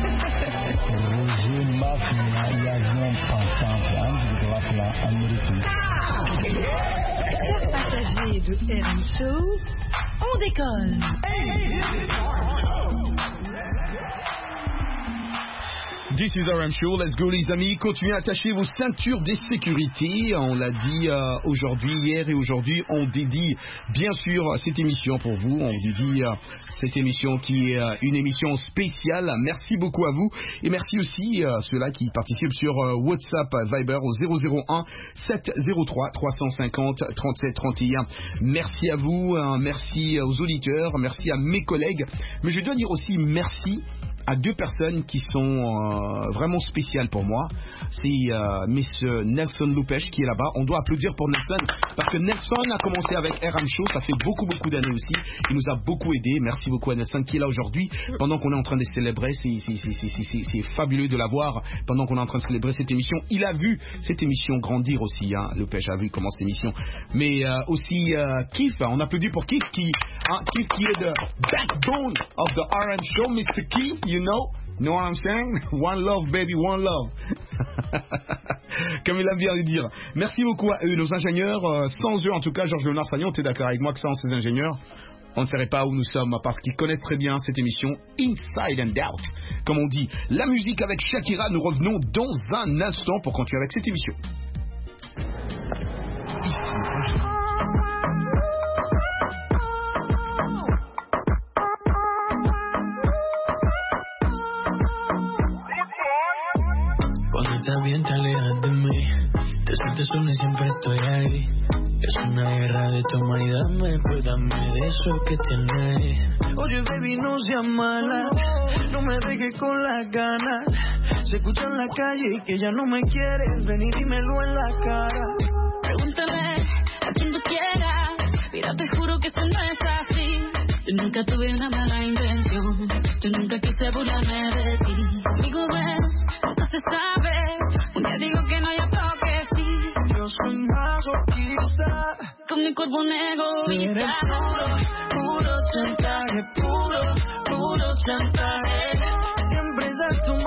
[SPEAKER 19] Roger Mafia il y a un pensant là de la plan américaine.
[SPEAKER 2] Chers passagers de R M Show, on décolle.
[SPEAKER 1] This is R M Show, let's go les amis, continuez à attacher vos ceintures de sécurité, on l'a dit euh, aujourd'hui, hier et aujourd'hui, on dédie bien sûr cette émission pour vous, on dédie euh, cette émission qui est euh, une émission spéciale, merci beaucoup à vous et merci aussi à euh, ceux-là qui participent sur euh, WhatsApp Viber au zéro zéro un sept zéro trois trois cent cinquante trente-sept trente et un. Merci à vous, euh, merci aux auditeurs, merci à mes collègues, mais je dois dire aussi merci à deux personnes qui sont euh, vraiment spéciales pour moi. C'est euh, Monsieur Nelson Lopez qui est là-bas. On doit applaudir pour Nelson parce que Nelson a commencé avec R M Show, ça fait beaucoup beaucoup d'années aussi. Il nous a beaucoup aidé. Merci beaucoup à Nelson qui est là aujourd'hui pendant qu'on est en train de célébrer. C'est, c'est, c'est, c'est, c'est, c'est fabuleux de l'avoir pendant qu'on est en train de célébrer cette émission. Il a vu cette émission grandir aussi. Hein. Lopez a vu comment cette émission. Mais euh, aussi euh, Keith, on applaudit pour Keith qui, hein, Keith qui est the backbone of the R M Show, Mister Keith. You know, know what I'm saying? One love, baby, one love. Comme il a bien dû dire. Merci beaucoup à eux, nos ingénieurs. Euh, sans eux, en tout cas, Georges Léonard Sagnon, tu es d'accord avec moi que sans ces ingénieurs, on ne saurait pas où nous sommes parce qu'ils connaissent très bien cette émission Inside and Out. Comme on dit, la musique avec Shakira, nous revenons dans un instant pour continuer avec cette émission.
[SPEAKER 20] Cuando estás bien te alejas de mí, te sientes sola y siempre estoy ahí. Es una guerra de toma y dame, pues dame de eso que tienes. Oye baby no seas mala, no me dejes con las ganas. Se escucha en la calle que ya no me quieres, ven y dímelo en la cara.
[SPEAKER 11] Pregúntame a quien tú quieras, mira te juro que esto no es así. Yo nunca tuve una mala intención, yo nunca quise burlarme de ti. Conmigo ves, nunca se sabe, un día digo que no, ya tengo que sí.
[SPEAKER 20] Yo soy masoquista,
[SPEAKER 11] con mi cuerpo un egoísta.
[SPEAKER 20] Eres puro, puro chantaje, puro, puro chantaje. Siempre es a tu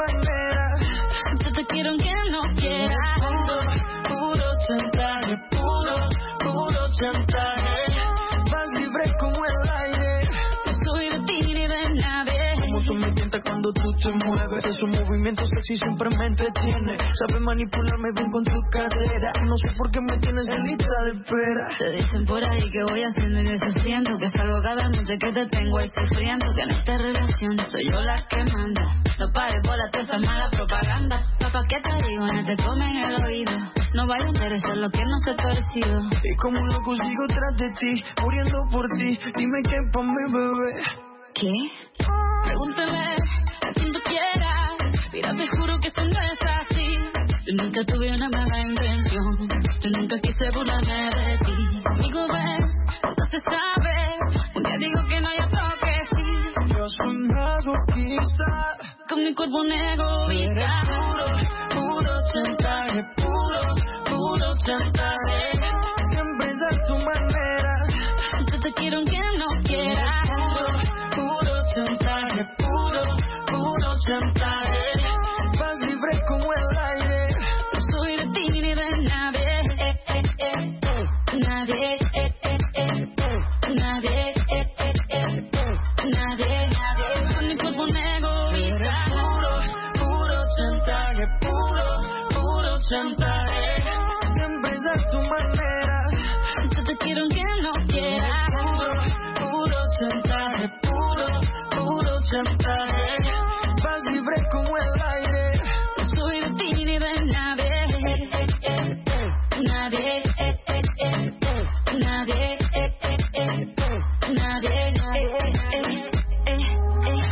[SPEAKER 20] manera,
[SPEAKER 11] yo te quiero aunque no quieras.
[SPEAKER 20] Puro, puro chantaje, puro, puro chantaje. Vas libre como el aire,
[SPEAKER 11] no soy de ti ni de nadie.
[SPEAKER 20] Como tú me tientas cuando tú te mueves, esos movimientos sexy siempre me entretiene. Sabes manipularme bien con tu cadera, no sé por qué me tienes en lista de espera.
[SPEAKER 11] Te dicen por ahí que voy haciendo y deshaciendo, que salgo cada noche que te tengo ahí sufriendo, que en esta relación soy yo la que manda. No pares por toda esa mala propaganda. Papá, ¿qué te digo? No te comen el oído, no vaya a interesar lo que no se ha parecido.
[SPEAKER 20] Y como un loco sigo tras de ti, muriendo por ti, dime qué pa' mi bebé.
[SPEAKER 11] ¿Qué? Pregúntame a quien tú quieras, mira te juro que esto no es así. Yo nunca tuve una mala intención, yo nunca quise burlarme de ti. Conmigo ves, nunca se sabe, un día digo que no, ya tengo que sí.
[SPEAKER 20] Yo soy masoquista,
[SPEAKER 11] con mi cuerpo un egoísta.
[SPEAKER 20] Eres puro, puro chantaje, puro, puro chantaje. Siempre es a tu manera,
[SPEAKER 11] yo te quiero aunque no quieras.
[SPEAKER 20] Puro, puro chantaje, puro, puro chantaje. Vas libre como el aire,
[SPEAKER 11] no soy de ti ni de nadie. Eh, eh, eh, eh. Nadie, eh, eh, eh, eh. Nadie, eh, eh, eh, eh. Nadie, nadie. Con mi cuerpo un egoísta.
[SPEAKER 20] Puro, puro chantaje, puro, puro chantaje. Siempre es a tu manera,
[SPEAKER 11] yo te quiero aunque no quieras.
[SPEAKER 20] Puro, puro chantaje, puro, puro chantaje. Vas libre como el aire,
[SPEAKER 11] no soy de ti ni de nadie. Eh, eh, eh, eh. Nadie, eh, eh, eh, eh. Nadie, eh, eh, eh, eh. Nadie, nadie, eh, eh, eh, eh.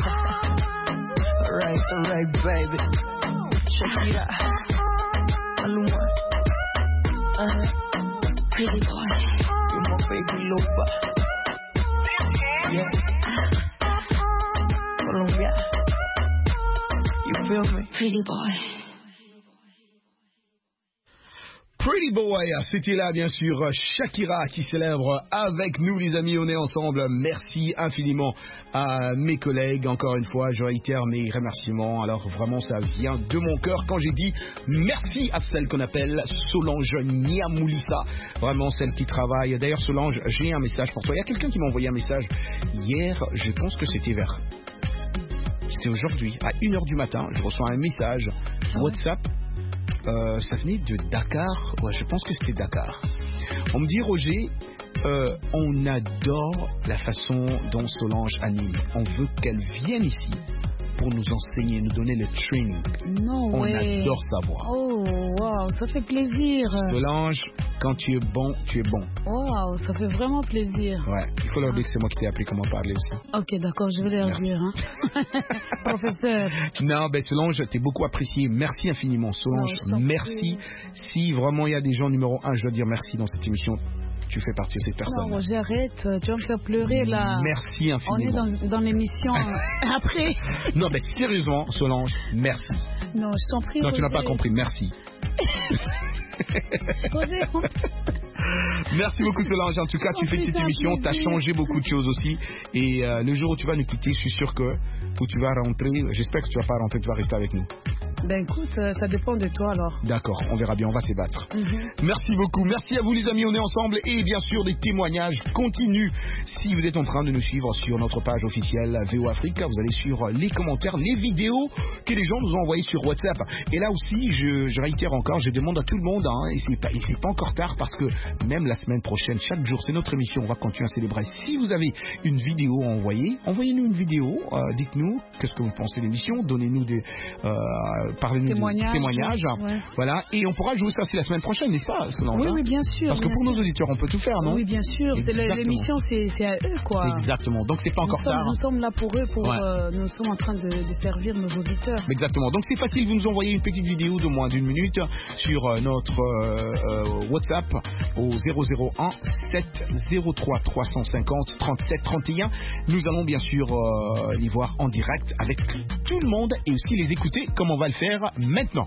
[SPEAKER 20] Alright, alright, baby. Shakira, Maluma, uh-huh.
[SPEAKER 11] Pretty boy,
[SPEAKER 20] you're my baby lover. Yeah, Colombia, you feel me?
[SPEAKER 11] Pretty boy.
[SPEAKER 1] Pretty Boy, c'était là bien sûr Shakira qui célèbre avec nous les amis, on est ensemble. Merci infiniment à mes collègues, encore une fois je réitère mes remerciements, alors vraiment ça vient de mon cœur quand j'ai dit merci à celle qu'on appelle Solange Niamoulissa, vraiment celle qui travaille. D'ailleurs Solange, j'ai un message pour toi, il y a quelqu'un qui m'a envoyé un message hier, je pense que c'était vers c'était aujourd'hui, à une heure du matin, je reçois un message WhatsApp. Euh, ça venait de Dakar. Ouais, je pense que c'était Dakar. On me dit, Roger, euh, on adore la façon dont Solange anime. On veut qu'elle vienne ici pour nous enseigner, nous donner le training.
[SPEAKER 9] Non,
[SPEAKER 1] on
[SPEAKER 9] ouais.
[SPEAKER 1] adore sa voix.
[SPEAKER 9] Oh, waouh, ça fait plaisir.
[SPEAKER 1] Solange, quand tu es bon, tu es bon.
[SPEAKER 9] Waouh, ça fait vraiment plaisir.
[SPEAKER 1] Ouais, il faut leur dire que c'est moi qui t'ai appris comment parler aussi.
[SPEAKER 9] Ok, d'accord, je vais leur dire. Hein. Professeur.
[SPEAKER 1] Non, ben Solange, t'es beaucoup apprécié. Merci infiniment, Solange. Non, merci. Si vraiment il y a des gens numéro un, je dois dire merci dans cette émission. Tu fais partie de cette personne.
[SPEAKER 9] Non, j'arrête, tu vas me faire pleurer là.
[SPEAKER 1] Merci infiniment.
[SPEAKER 9] On est dans, dans l'émission après.
[SPEAKER 1] Non, mais sérieusement, Solange, merci.
[SPEAKER 9] Non, je t'en prie.
[SPEAKER 1] Non, tu n'as
[SPEAKER 9] Roger.
[SPEAKER 1] pas compris, merci.
[SPEAKER 9] Roger,
[SPEAKER 1] merci beaucoup Solange, en tout cas tu fais de cette émission, tu as changé beaucoup de choses aussi et euh, le jour où tu vas nous quitter, je suis sûr que où tu vas rentrer, j'espère que tu vas pas rentrer, tu vas rester avec nous.
[SPEAKER 9] Ben écoute, ça dépend de toi alors.
[SPEAKER 1] D'accord, on verra bien, on va se battre. Mm-hmm. Merci beaucoup, merci à vous les amis, on est ensemble et bien sûr des témoignages continuent. Si vous êtes en train de nous suivre sur notre page officielle V O Afrique, vous allez sur les commentaires, les vidéos que les gens nous ont envoyées sur WhatsApp. Et là aussi, je, je réitère encore, je demande à tout le monde, hein, et c'est pas, et c'est pas encore tard parce que même la semaine prochaine, chaque jour, c'est notre émission, on va continuer à célébrer. Si vous avez une vidéo à envoyer, envoyez-nous une vidéo, euh, dites-nous qu'est-ce que vous pensez de l'émission, donnez-nous des... Euh, parlez-nous
[SPEAKER 9] témoignages,
[SPEAKER 1] de témoignages,
[SPEAKER 9] ouais.
[SPEAKER 1] Voilà, et on pourra jouer ça aussi la semaine prochaine, n'est-ce pas, Solange?
[SPEAKER 9] Oui, oui, bien sûr.
[SPEAKER 1] Parce que
[SPEAKER 9] bien
[SPEAKER 1] pour
[SPEAKER 9] sûr.
[SPEAKER 1] nos auditeurs, on peut tout faire, non?
[SPEAKER 9] Oui, bien sûr. C'est l'émission, c'est, c'est à eux, quoi.
[SPEAKER 1] Exactement. Donc c'est pas
[SPEAKER 9] nous
[SPEAKER 1] encore
[SPEAKER 9] sommes,
[SPEAKER 1] tard.
[SPEAKER 9] Nous sommes là pour eux, pour
[SPEAKER 1] ouais.
[SPEAKER 9] euh, nous sommes en train de, de servir nos auditeurs.
[SPEAKER 1] Exactement. Donc c'est facile, vous nous envoyez une petite vidéo de moins d'une minute sur euh, notre euh, euh, WhatsApp au zéro zéro un sept zéro trois trois cent cinquante trente-sept trente et un. Nous allons bien sûr euh, les voir en direct avec tout le monde et aussi les écouter comme on va le faire maintenant.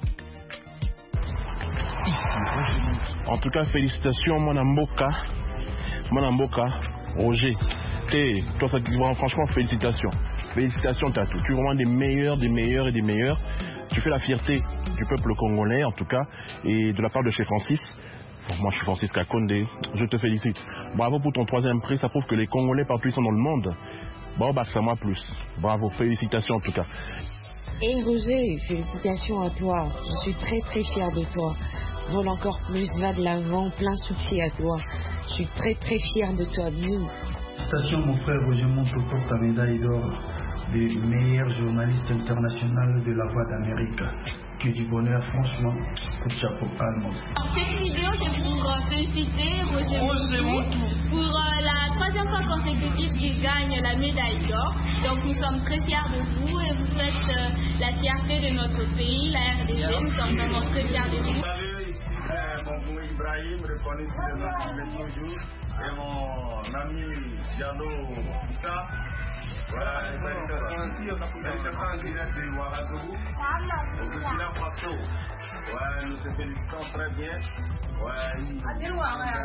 [SPEAKER 21] En tout cas, félicitations, mon Amboka. Mon Amboka, Roger. T'es, toi, ça, franchement, félicitations. Félicitations, Tatou. Tu es vraiment des meilleurs, des meilleurs et des meilleurs. Tu fais la fierté du peuple congolais, en tout cas, et de la part de chez Francis. Moi, je suis Francis Kakonde. Je te félicite. Bravo pour ton troisième prix. Ça prouve que les Congolais partout ils sont dans le monde. Bravo, bah, ça moi plus. Bravo, félicitations, en tout cas.
[SPEAKER 22] Et hey Roger, félicitations à toi. Je suis très très fière de toi. Vole encore plus, va de l'avant, plein succès à toi. Je suis très très fière de toi. Bisous.
[SPEAKER 23] Félicitations mon frère Roger Monto pour ta médaille d'or des meilleurs journalistes internationaux de la Voix d'Amérique. Que du bonheur, franchement, coup de chapeau à nous.
[SPEAKER 3] Cette vidéo, c'est pour euh, féliciter Roger, Roger Montou pour euh, la troisième fois consécutive qu'il gagne la médaille d'or. Donc nous sommes très fiers de vous et vous êtes euh, la fierté de notre pays, la R D C. Nous sommes vraiment très fiers de vous.
[SPEAKER 24] Salut, ici c'est mon bon Ibrahim, reconnu sur le nom toujours, et mon ami Diallo Issa. Voilà, les félicitations en direct de Ouagadougou, au Burkina Faso. Ouais, nous te félicitons très bien. Ouais, nous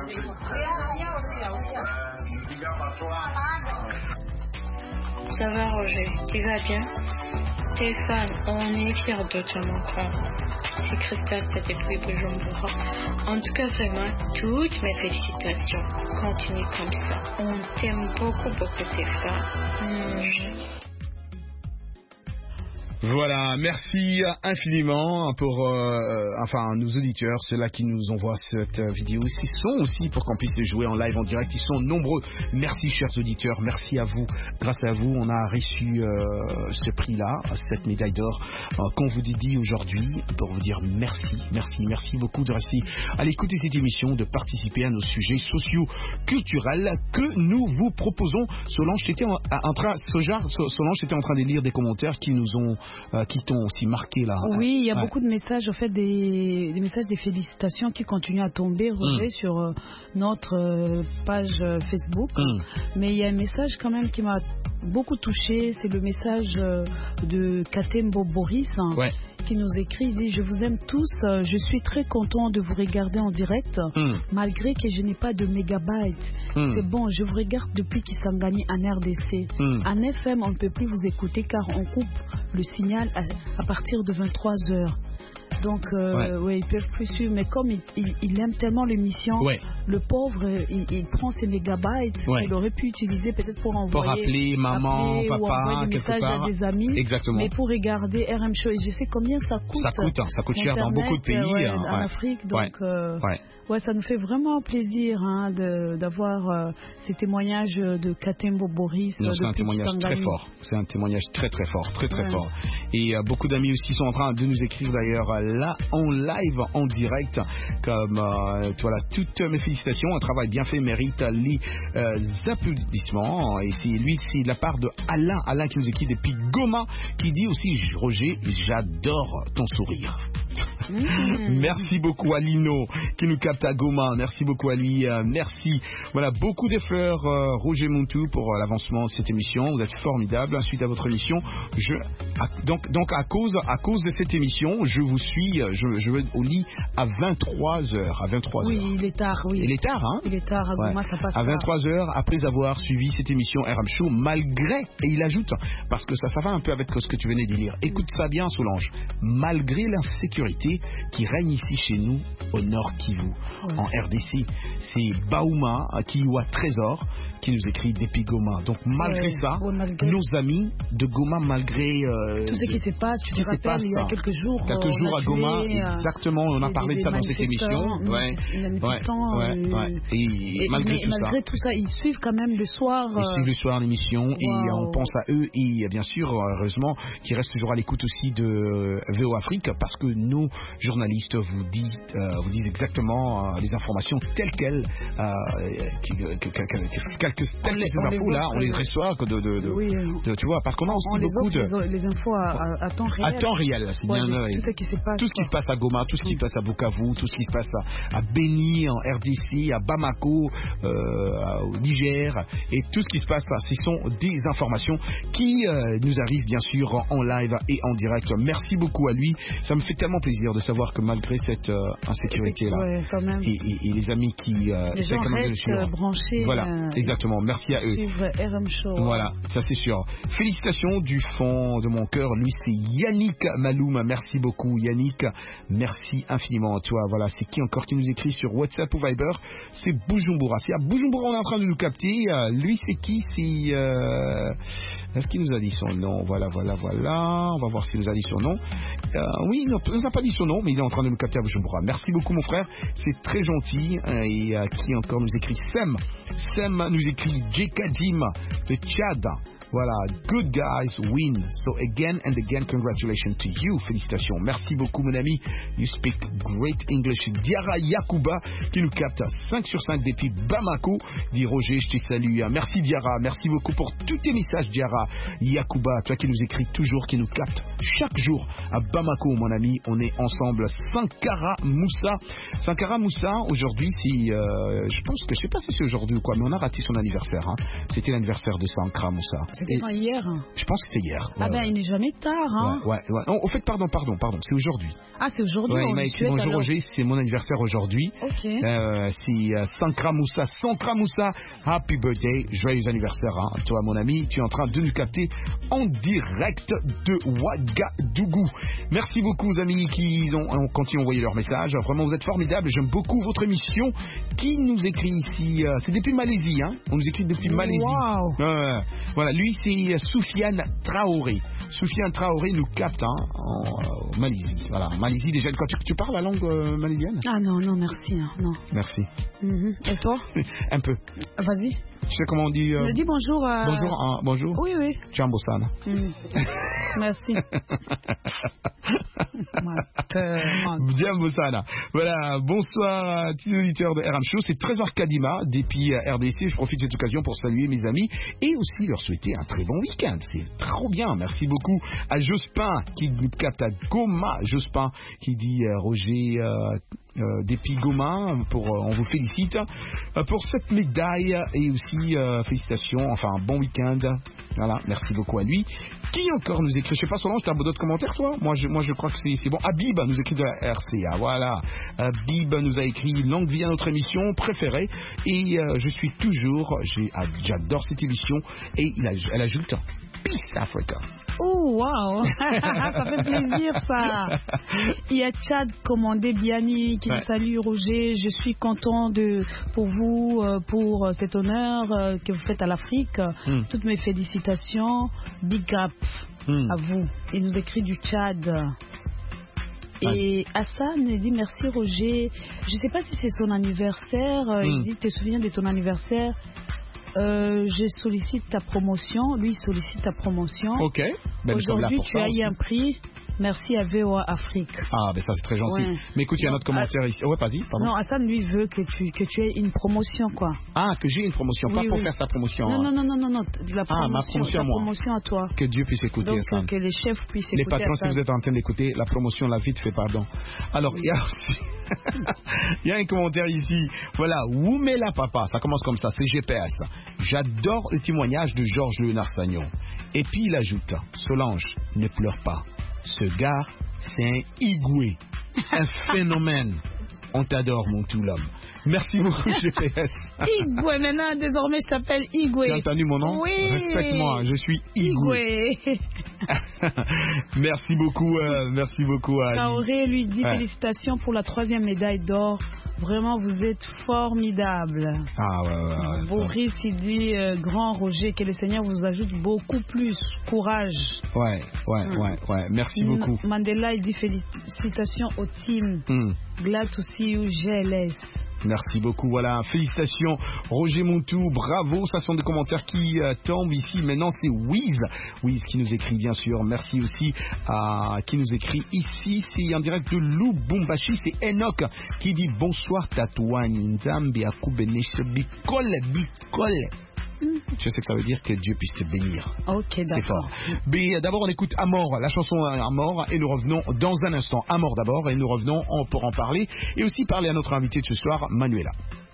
[SPEAKER 24] big up à toi.
[SPEAKER 22] Ça va Roger, tu vas bien? Tes fans, on est fiers de toi mon frère. C'est Cristal, cette épée de Jambura. En tout cas, vraiment, toutes mes félicitations. Continue comme ça. On t'aime beaucoup, beaucoup tes fans. Mmh.
[SPEAKER 1] Voilà, merci infiniment pour euh, enfin nos auditeurs, ceux-là qui nous envoient cette vidéo. Ces sons aussi pour qu'on puisse les jouer en live, en direct. Ils sont nombreux. Merci chers auditeurs, merci à vous. Grâce à vous, on a reçu euh, ce prix-là, cette médaille d'or euh, qu'on vous dédie aujourd'hui pour vous dire merci, merci, merci beaucoup de rester à l'écoute de cette émission, de participer à nos sujets sociaux, culturels que nous vous proposons. Solange, j'étais en, en train, Solange, j'étais en train de lire des commentaires qui nous ont Euh, qui t'ont aussi marqué là.
[SPEAKER 9] Oui, il y a
[SPEAKER 1] ouais.
[SPEAKER 9] beaucoup de messages, en fait, des, des messages, des félicitations qui continuent à tomber, Roger, mm. sur euh, notre euh, page euh, Facebook. Mm. Mais il y a un message quand même qui m'a beaucoup touché, c'est le message euh, de Katembo Boris, hein, ouais. qui nous écrit, il dit: je vous aime tous, euh, je suis très content de vous regarder en direct, mm. malgré que je n'ai pas de mégabytes. Mm. C'est bon, je vous regarde depuis Kisangani en R D C. Mm. En F M, on ne peut plus vous écouter car on coupe le signal à, à partir de vingt-trois heures. Donc, euh, ouais. Ouais, ils peuvent plus suivre. Mais comme il, il, il aime tellement l'émission, ouais. le pauvre, il, il prend ses mégabytes ouais. qu'il aurait pu utiliser peut-être pour envoyer.
[SPEAKER 1] Pour appeler maman,
[SPEAKER 9] appeler,
[SPEAKER 1] papa,
[SPEAKER 9] ou envoyer des messages
[SPEAKER 1] part.
[SPEAKER 9] à des amis.
[SPEAKER 1] Exactement.
[SPEAKER 9] Mais pour regarder R M Show, et je sais combien ça coûte.
[SPEAKER 1] Ça coûte, ça coûte cher dans beaucoup de pays.
[SPEAKER 9] Ouais,
[SPEAKER 1] hein,
[SPEAKER 9] en
[SPEAKER 1] ouais.
[SPEAKER 9] Afrique. Donc,
[SPEAKER 1] ouais.
[SPEAKER 9] Euh,
[SPEAKER 1] ouais.
[SPEAKER 9] Ouais, ça nous fait vraiment plaisir hein, de, d'avoir euh, ces témoignages de Katembo Boris.
[SPEAKER 1] Non, c'est un
[SPEAKER 9] Petit
[SPEAKER 1] témoignage
[SPEAKER 9] Tangali.
[SPEAKER 1] très fort. C'est un témoignage très très fort, très très
[SPEAKER 9] ouais.
[SPEAKER 1] fort. Et euh, beaucoup d'amis aussi sont en train de nous écrire d'ailleurs là en live, en direct, comme euh, voilà, toutes mes félicitations, un travail bien fait mérite les euh, applaudissements. Et c'est lui, c'est de la part de Alain, Alain qui nous écrit depuis Goma, qui dit aussi Roger, j'adore ton sourire. Mmh. Merci beaucoup à Lino qui nous capte à Goma. Merci beaucoup à lui. Euh, merci. Voilà, beaucoup de fleurs, euh, Roger Muntu, pour euh, l'avancement de cette émission. Vous êtes formidable. Suite à votre émission, je, à, donc, donc à cause, à cause de cette émission, je vous suis. Je, je vais au lit à vingt-trois heures. À vingt-trois heures.
[SPEAKER 9] Oui, il est tard. Oui.
[SPEAKER 1] Il est tard, hein.
[SPEAKER 9] Il est tard. À Goma, ouais. Ça passe.
[SPEAKER 1] À vingt-trois heures, après avoir suivi cette émission R M Show, malgré, et il ajoute, parce que ça, ça va un peu avec ce que tu venais de dire. Écoute ça bien, Solange. Malgré l'insécurité qui règne ici chez nous au Nord Kivu, ouais. en R D C, c'est Baouma Kiwa Trésor qui nous écrit depuis Goma. Donc malgré ouais, ça, bon, malgré... nos amis de Goma, malgré
[SPEAKER 9] euh, tout ce qui se passe, tu te rappelles, passe, il y a quelques jours,
[SPEAKER 1] quelques jours à Goma,
[SPEAKER 9] tué,
[SPEAKER 1] exactement, on a parlé de ça dans cette émission.
[SPEAKER 9] Ouais, ouais,
[SPEAKER 1] ouais, ouais. Et,
[SPEAKER 9] et
[SPEAKER 1] malgré,
[SPEAKER 9] mais,
[SPEAKER 1] tout,
[SPEAKER 9] malgré
[SPEAKER 1] ça,
[SPEAKER 9] tout ça, ils suivent quand même le soir.
[SPEAKER 1] Ils suivent le soir l'émission wow. et on pense à eux et bien sûr, heureusement, qui restent toujours à l'écoute aussi de V O Afrique parce que nos journalistes vous disent, euh, vous disent exactement euh, les informations telles quelles, euh, qui, que, que, que, quelques telles que ces infos là, on les reçoit de, de, de,
[SPEAKER 9] oui,
[SPEAKER 1] de, tu vois, parce qu'on a aussi
[SPEAKER 9] on
[SPEAKER 1] beaucoup
[SPEAKER 9] les
[SPEAKER 1] de
[SPEAKER 9] les infos à, à temps réel.
[SPEAKER 1] À temps réel, c'est
[SPEAKER 9] ouais,
[SPEAKER 1] bien.
[SPEAKER 9] Les, tout ce qui se passe.
[SPEAKER 1] Tout ce qui se passe à Goma, tout ce qui se passe à Bukavu, tout ce qui se passe à, à Beni, en R D C, à Bamako, euh, au Niger, et tout ce qui se passe là, ce sont des informations qui euh, nous arrivent bien sûr en live et en direct. Merci beaucoup à lui. Ça me fait tellement plaisir de savoir que malgré cette euh, insécurité là,
[SPEAKER 9] ouais, quand même.
[SPEAKER 1] Et, et, et les amis qui euh,
[SPEAKER 9] les gens restent branchés.
[SPEAKER 1] Voilà, euh, exactement. Merci à eux.
[SPEAKER 9] R M Show.
[SPEAKER 1] Voilà, ça c'est sûr. Félicitations du fond de mon cœur. Lui c'est Yannick Maloum. Merci beaucoup Yannick. Merci infiniment à toi. Voilà, c'est qui encore qui nous écrit sur WhatsApp ou Viber? C'est Bujumbura. Si à Bujumbura on est en train de nous capter, euh, lui c'est qui? C'est euh, est-ce qu'il nous a dit son nom? Voilà, voilà, voilà. On va voir s'il nous a dit son nom. Euh, oui, il ne nous a pas dit son nom, mais il est en train de nous capter à Bujumbura. Merci beaucoup mon frère. C'est très gentil. Euh, et euh, qui encore nous écrit? Sem. Sem nous écrit J K Jim de Tchad. Voilà, good guys win. So again and again, congratulations to you. Félicitations. Merci beaucoup, mon ami. You speak great English. Diara Yakuba, qui nous capte à cinq sur cinq depuis Bamako. Dit Roger, je te salue. Merci, Diara. Merci beaucoup pour tous tes messages, Diara Yakuba. Toi qui nous écris toujours, qui nous capte chaque jour à Bamako, mon ami. On est ensemble. Sankara Moussa. Sankara Moussa, aujourd'hui, si, euh, je pense que, je sais pas si c'est aujourd'hui ou quoi, mais on a raté son anniversaire. Hein. C'était l'anniversaire de Sankara Moussa.
[SPEAKER 9] C'était pas hier.
[SPEAKER 1] Je pense que c'était hier.
[SPEAKER 9] Ah ouais, ben ouais. Il n'est jamais tard. Hein.
[SPEAKER 1] Ouais, ouais, ouais. Non, au fait, pardon, pardon, pardon, c'est aujourd'hui.
[SPEAKER 9] Ah, c'est aujourd'hui.
[SPEAKER 1] Ouais, il m'a écrit bonjour Roger, c'est mon anniversaire aujourd'hui.
[SPEAKER 9] Ok.
[SPEAKER 1] Euh, c'est euh, Sankara Moussa, Sankara Moussa, happy birthday, joyeux anniversaire. Hein. Toi, mon ami, tu es en train de nous capter en direct de Ouagadougou. Merci beaucoup aux amis qui ont, ont continué à envoyer leurs messages. Vraiment, vous êtes formidables. J'aime beaucoup votre émission. Qui nous écrit ici? euh, C'est depuis Malaisie, hein. On nous écrit depuis Malaisie.
[SPEAKER 9] Wow.
[SPEAKER 1] Euh, voilà, lui c'est Soufiane Traoré. Soufiane Traoré nous capte hein, en euh, Malaisie. Voilà, Malaisie déjà. Quoi, tu, tu parles la langue euh, malaisienne?
[SPEAKER 9] Ah non, non, merci. Hein, non.
[SPEAKER 1] Merci.
[SPEAKER 9] Mm-hmm. Et toi?
[SPEAKER 1] Un peu.
[SPEAKER 9] Vas-y.
[SPEAKER 1] Tu sais comment on dit euh...
[SPEAKER 9] Dis bonjour. À...
[SPEAKER 1] Bonjour, hein, bonjour.
[SPEAKER 9] Oui, oui.
[SPEAKER 1] Jambosana.
[SPEAKER 9] Mm. Merci.
[SPEAKER 1] Jambosana. Voilà, bonsoir à tous les auditeurs de R M Show. C'est Trésor Kadima, depuis R D C. Je profite de cette occasion pour saluer mes amis et aussi leur souhaiter un très bon week-end. C'est trop bien. Merci beaucoup à Jospin qui nous capte à Goma. Jospin qui dit euh, Roger. Euh, Euh, depuis Goma, pour, euh, on vous félicite euh, pour cette médaille et aussi euh, félicitations, enfin un bon week-end. Voilà, merci beaucoup à lui. Qui encore nous écrit? Je sais pas, Solange, tu as d'autres commentaires toi? Moi je, moi je crois que c'est, c'est bon. Habib nous écrit de la R C A. Voilà, Habib nous a écrit longue vie à notre émission préférée et euh, je suis toujours, j'ai, ah, j'adore cette émission et il a, elle ajoute Peace Africa.
[SPEAKER 9] Oh, waouh! Ça fait plaisir, ça! Il y a Chad Commandé Biani qui
[SPEAKER 1] Ouais.
[SPEAKER 9] nous salue, Roger. Je suis content de, pour vous, euh, pour cet honneur euh, que vous faites à l'Afrique.
[SPEAKER 1] Mm.
[SPEAKER 9] Toutes mes félicitations. Big up
[SPEAKER 1] Mm.
[SPEAKER 9] à vous. Il nous écrit du Tchad. Et Hassan dit merci Roger. Je ne sais pas si c'est son anniversaire. Euh,
[SPEAKER 1] Mm.
[SPEAKER 9] Il dit tu te souviens de ton anniversaire. Euh, je sollicite ta promotion. Lui il sollicite ta promotion.
[SPEAKER 1] Ok. Ben, nous sommes là
[SPEAKER 9] Aujourd'hui
[SPEAKER 1] pour
[SPEAKER 9] tu
[SPEAKER 1] ça
[SPEAKER 9] as
[SPEAKER 1] aussi.
[SPEAKER 9] eu un prix. Merci à V O A Afrique.
[SPEAKER 1] Ah, ben ça c'est très gentil.
[SPEAKER 9] Ouais.
[SPEAKER 1] Mais écoute, il y a un
[SPEAKER 9] Non,
[SPEAKER 1] autre commentaire ici. Ouais, vas-y, pardon.
[SPEAKER 9] Non, Hassan lui veut que tu, que tu aies une promotion quoi.
[SPEAKER 1] Ah, que j'ai une promotion, pas
[SPEAKER 9] Oui,
[SPEAKER 1] pour
[SPEAKER 9] oui.
[SPEAKER 1] faire sa promotion.
[SPEAKER 9] Non,
[SPEAKER 1] hein.
[SPEAKER 9] non, non, non, non, non. De la
[SPEAKER 1] Ah,
[SPEAKER 9] promotion,
[SPEAKER 1] ma promotion
[SPEAKER 9] la
[SPEAKER 1] à moi.
[SPEAKER 9] promotion à toi.
[SPEAKER 1] Que Dieu puisse écouter
[SPEAKER 9] Donc
[SPEAKER 1] Hassan.
[SPEAKER 9] que les chefs puissent écouter
[SPEAKER 1] Les patrons, si
[SPEAKER 9] Hassan.
[SPEAKER 1] vous êtes en train d'écouter, la promotion l'a vite fait, pardon. Alors, il y a aussi... Il y a un commentaire ici. Voilà, Woumela Papa, ça commence comme ça, c'est G P S. J'adore le témoignage de Georges Léonard Sagnon. Et puis il ajoute, Solange, ne pleure pas. Ce gars, c'est un Igwe, un phénomène. On t'adore, mon tout l'homme. Merci beaucoup, G P S.
[SPEAKER 9] Igwe, maintenant, désormais, je t'appelle Igwe.
[SPEAKER 1] Tu as entendu mon nom?
[SPEAKER 9] Oui.
[SPEAKER 1] Respecte-moi, je suis Igwe.
[SPEAKER 9] Igwe.
[SPEAKER 1] Merci beaucoup, euh, merci beaucoup à Ali.
[SPEAKER 9] Kaoré lui dit
[SPEAKER 1] Ouais.
[SPEAKER 9] félicitations pour la troisième médaille d'or. Vraiment, vous êtes formidable.
[SPEAKER 1] Ah ouais, ouais, ouais, ça-
[SPEAKER 9] Boris, il dit euh, grand Roger, que le Seigneur vous ajoute beaucoup plus courage.
[SPEAKER 1] Ouais, ouais,
[SPEAKER 9] Hmm.
[SPEAKER 1] ouais, ouais. Merci
[SPEAKER 9] N-
[SPEAKER 1] beaucoup.
[SPEAKER 9] Mandela, il dit félicitations au team.
[SPEAKER 1] Hmm.
[SPEAKER 9] Glad to see you, G L S.
[SPEAKER 1] Merci beaucoup, voilà, félicitations Roger Montou, bravo, ça sont des commentaires qui euh, tombent ici, maintenant c'est Wiz, Wiz qui nous écrit bien sûr, merci aussi à qui nous écrit ici, c'est en direct de Lubumbashi, c'est Enoch qui dit bonsoir Tatouane, Nzambe Akubeneshe Bikole, Bikole. Je sais que ça veut dire que Dieu puisse te bénir.
[SPEAKER 9] Ok,
[SPEAKER 1] C'est
[SPEAKER 9] d'accord.
[SPEAKER 1] fort. Mais euh, d'abord, on écoute Amor, la chanson Amor, et nous revenons dans un instant. Amor d'abord, et nous revenons en- pour en parler, et aussi parler à notre invité de ce soir, Manuela.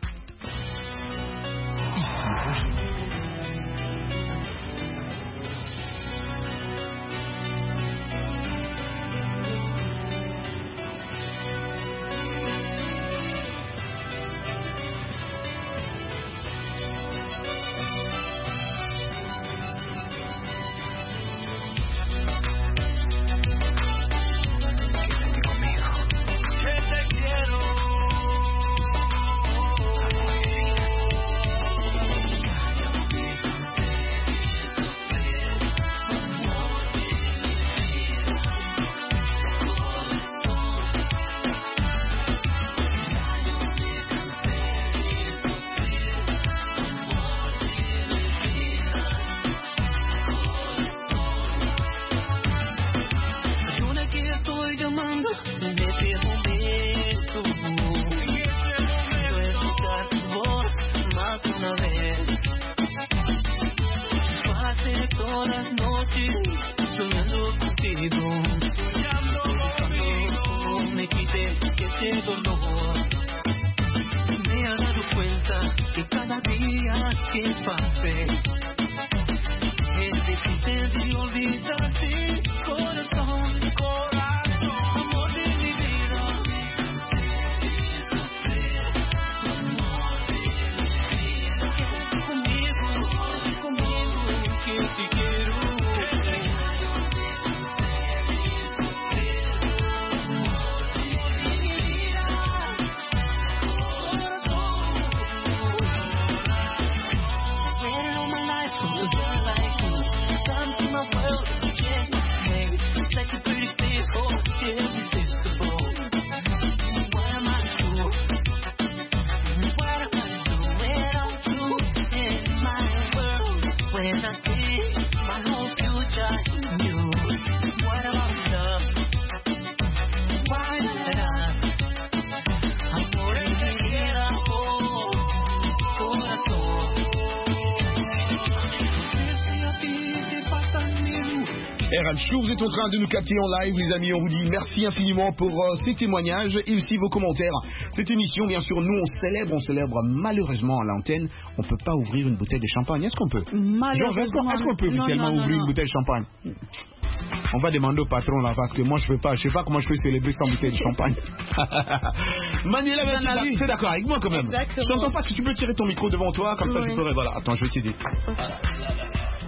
[SPEAKER 20] Jura que estoy llamando en este momento. Quiero escuchar tu voz más una vez. Pasé todas las noches soñando contigo. Cuando me quité ese dolor, me he dado cuenta que cada día que pase es difícil de olvidarte, corazón, corazón, amor de mi vida. Conmigo, conmigo, que te quiero. All my life, from a girl like you, come to my world, yeah, maybe like a pretty face, oh, irresistible. What am I to do? What am I to do without you in my world? When I see my whole future in you, what about love? Why not us? Amor en mi vida, oh, corazón.
[SPEAKER 1] R M Show, vous êtes en train de nous capter en live, les amis. On vous dit merci infiniment pour euh, ces témoignages et aussi vos commentaires. Cette émission, bien sûr, nous on célèbre, on célèbre malheureusement à l'antenne. On peut pas ouvrir une bouteille de champagne. Est-ce qu'on peut? Georges, est-ce qu'on est-ce qu'on peut
[SPEAKER 9] Non,
[SPEAKER 1] officiellement
[SPEAKER 9] non, non,
[SPEAKER 1] ouvrir
[SPEAKER 9] non.
[SPEAKER 1] une bouteille de champagne? On va demander au patron là parce que moi je peux pas, je sais pas comment je peux célébrer sans bouteille de champagne. Manuela,
[SPEAKER 9] J'en ai
[SPEAKER 1] t'es
[SPEAKER 9] vu.
[SPEAKER 1] t'es d'accord avec moi quand même?
[SPEAKER 9] Exactement.
[SPEAKER 1] Je t'entends pas, que tu peux tirer ton micro devant toi comme ça je
[SPEAKER 9] Oui.
[SPEAKER 1] peux. Voilà, attends, je vais t'aider.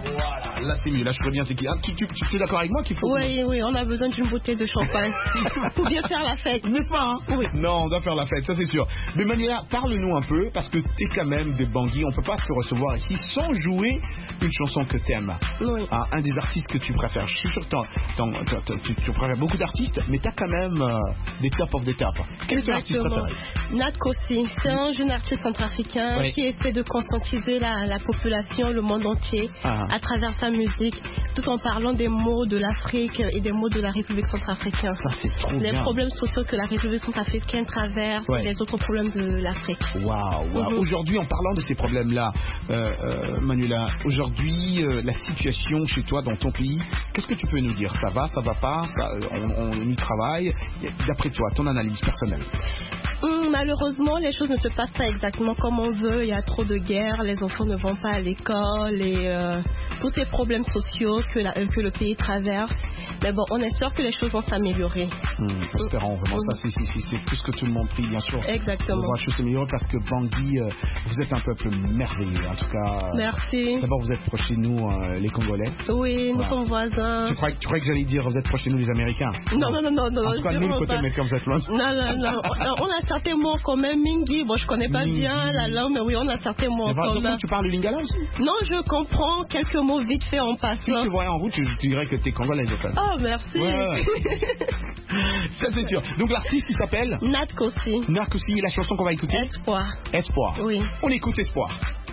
[SPEAKER 1] Voilà, là c'est mieux, là je pourrais bien t'écouter. Ah, tu, tu, tu es d'accord avec moi qu'il faut...
[SPEAKER 6] Oui, oui, on a besoin d'une bouteille de champagne pour bien faire la fête.
[SPEAKER 1] N'est-ce pas, hein?
[SPEAKER 6] Oui.
[SPEAKER 1] Non, on doit faire la fête, ça c'est sûr. Mais Manuela, parle-nous un peu, parce que t'es quand même de Bangui, on peut pas te recevoir ici sans jouer une chanson que t'aimes.
[SPEAKER 6] Oui.
[SPEAKER 1] Ah, un des artistes que tu préfères. Je suis sûr que t'en, t'en, t'en, t'en, tu, tu préfères beaucoup d'artistes, mais t'as quand même euh, des top of des top. Quel est ton artiste préféré?
[SPEAKER 6] Nat Kossi, c'est un jeune artiste centrafricain oui. qui essaie de conscientiser la, la population, le monde entier, ah. à travers sa musique, tout en parlant des mots de l'Afrique et des mots de la République centrafricaine.
[SPEAKER 1] Ça, c'est trop
[SPEAKER 6] les
[SPEAKER 1] bien.
[SPEAKER 6] problèmes sociaux que la République centrafricaine traverse, ouais. et les autres problèmes de l'Afrique.
[SPEAKER 1] Waouh, wow.
[SPEAKER 6] mm-hmm.
[SPEAKER 1] Aujourd'hui, en parlant de ces problèmes-là, euh, euh, Manuela, aujourd'hui, euh, la situation chez toi, dans ton pays, qu'est-ce que tu peux nous dire? Ça va, ça va pas, ça, on, on y travaille. D'après toi, ton analyse personnelle?
[SPEAKER 6] Hum, malheureusement, les choses ne se passent pas exactement comme on veut. Il y a trop de guerres, les enfants ne vont pas à l'école et euh, tous ces problèmes sociaux que, la, que le pays traverse. Mais bon, on espère que les choses vont s'améliorer.
[SPEAKER 1] Hum, espérons vraiment. Hum. Ça, c'est, c'est, c'est tout ce que tout le monde prie, bien sûr.
[SPEAKER 6] Exactement.
[SPEAKER 1] On va les choses s'améliorer parce que Bangui, euh, vous êtes un peuple merveilleux. En tout cas,
[SPEAKER 6] merci.
[SPEAKER 1] D'abord, vous êtes proches de nous, euh, les Congolais.
[SPEAKER 6] Oui, nous
[SPEAKER 1] voilà.
[SPEAKER 6] sommes voisins.
[SPEAKER 1] Tu crois, tu crois que j'allais dire vous êtes proches de nous, les Américains?
[SPEAKER 6] Non, non, non, non. non
[SPEAKER 1] en tout cas, nous, le côté américain, vous êtes loin.
[SPEAKER 6] Non, non, non. On a certains mots quand même, Mingi. Bon, je connais pas Mingi. bien la langue, mais oui, on a certains mots en commun.
[SPEAKER 1] Donc, tu parles le lingala aussi?
[SPEAKER 6] Non, je comprends quelques mots vite fait en passant.
[SPEAKER 1] Si je te voyais en route, je, je dirais que t'es congolaise.
[SPEAKER 6] Oh, merci.
[SPEAKER 1] Ouais, ouais. Ça, c'est sûr. Donc, l'artiste, il s'appelle
[SPEAKER 6] Nat Kossi.
[SPEAKER 1] Nat Kossi, la chanson qu'on va écouter?
[SPEAKER 6] Espoir.
[SPEAKER 1] Espoir.
[SPEAKER 6] Oui.
[SPEAKER 1] On écoute Espoir.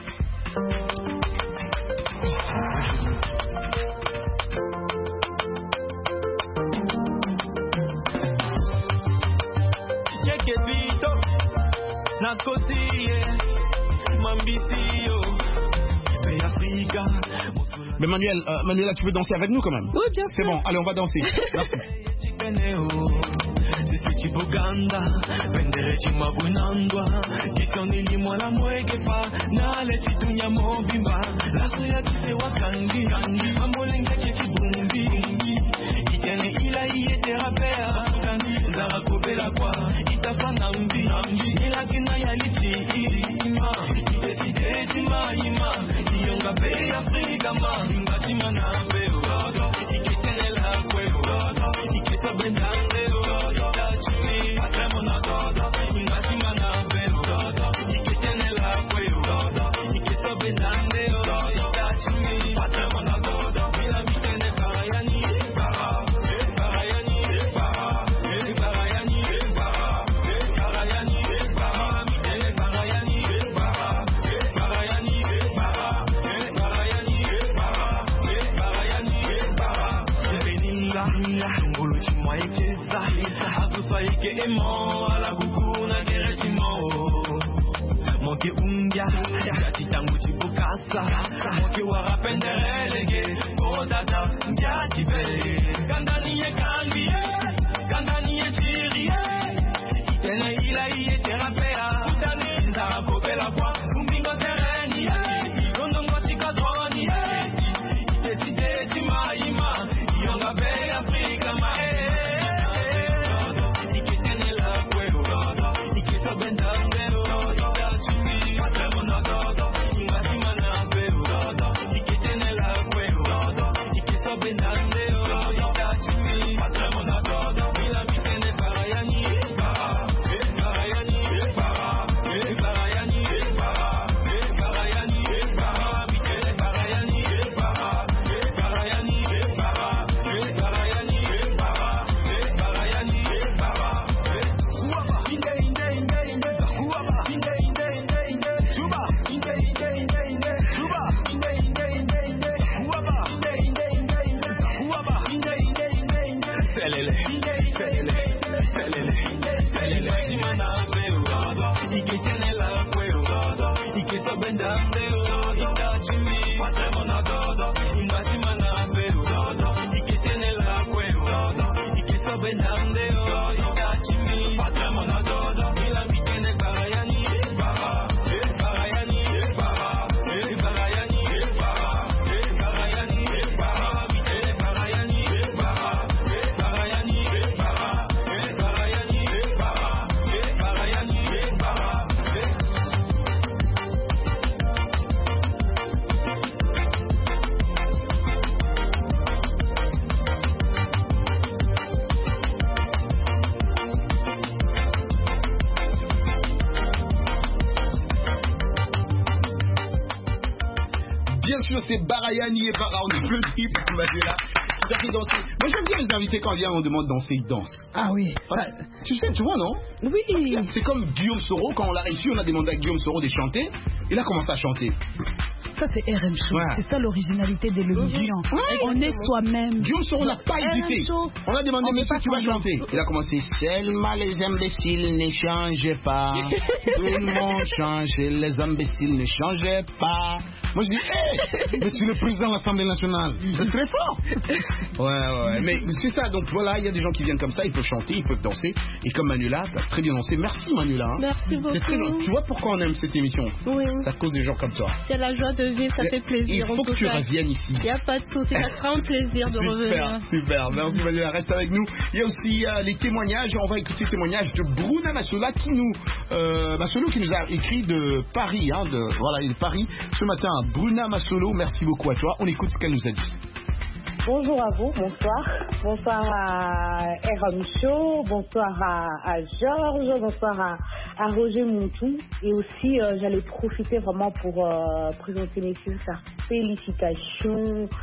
[SPEAKER 1] Mais Manuel, euh, Manuela, tu peux danser avec nous quand même?
[SPEAKER 6] Oui, bien
[SPEAKER 1] C'est
[SPEAKER 6] sûr.
[SPEAKER 1] bon, allez, on va danser. Merci.
[SPEAKER 20] Chibuganda, vendere chimabunandwa, kisonili mwana mwegepa, nale chitunya mobimba, laso ya kise wakandi, amolenge chibumbi, ikene ila iye terapea, zara kobela kwa, itafana mbi, ila kina ya liti, ima, iteside tima ima, iyonga pe Afrika ma, ngatima na beo, iketene la kweo, iketa bendande, Moke ungia, jati tangu chibukasa, moke warapendere lege, kodata, jati be, kandaniye kandiye, kandaniye chiriye, itene ila iye terapea, utani nzara kobela kwa, kumbingo tereni, igondo ngotika droni, iteside tima ima, iyonga be Afrika ma, iketene la
[SPEAKER 1] Bien sûr, c'est Barayani et Bara, on est petit pour Manuela. Ça fait danser. Moi, j'aime bien les invités quand vient, on demande danser, ils dansent.
[SPEAKER 9] Ah oui.
[SPEAKER 1] Voilà. Tu sais, tu vois, non?
[SPEAKER 9] Oui.
[SPEAKER 1] C'est comme Guillaume Soro, quand on l'a reçu, on a demandé à Guillaume Soro de chanter. Il a commencé à chanter.
[SPEAKER 9] Ça, c'est R M Show.
[SPEAKER 1] Ouais.
[SPEAKER 9] C'est ça l'originalité de l'émission.
[SPEAKER 1] Ouais.
[SPEAKER 9] On est soi-même.
[SPEAKER 1] Guillaume Soro n'a pas hésité. On a demandé, mais toi, tu vas chanter. Il a commencé. Seulement les imbéciles ne changent pas. Tout le monde change et les imbéciles ne changent pas. Moi, je dis, hé, mais c'est le président de l'Assemblée nationale. C'est très fort. Ouais, ouais, ouais. Mais c'est ça. Donc voilà, il y a des gens qui viennent comme ça. Ils peuvent chanter, ils peuvent danser. Et comme Manuela, tu as très bien dansé. Merci, Manuela. Hein.
[SPEAKER 6] Merci beaucoup.
[SPEAKER 1] Très... Tu vois pourquoi on aime cette émission?
[SPEAKER 6] Oui.
[SPEAKER 1] C'est à cause des gens comme toi.
[SPEAKER 6] C'est la joie de vivre, ça
[SPEAKER 1] Mais
[SPEAKER 6] fait plaisir.
[SPEAKER 1] il faut que tu reviennes ici.
[SPEAKER 6] Il n'y a pas de souci, ça sera un plaisir de
[SPEAKER 1] super,
[SPEAKER 6] revenir.
[SPEAKER 1] Super, merci Manuela, reste avec nous. Il y a aussi euh, les témoignages, on va écouter le témoignage de Bruna Massola qui nous, euh, Massolo qui nous a écrit de Paris, hein, de, voilà, de Paris ce matin. Bruna Massolo, merci beaucoup à toi, on écoute ce qu'elle nous a dit.
[SPEAKER 8] Bonjour à vous, bonsoir. Bonsoir à R M Show, bonsoir à, à Georges, bonsoir à, à Roger Montou. Et aussi, euh, j'allais profiter vraiment pour euh, présenter mes félicitations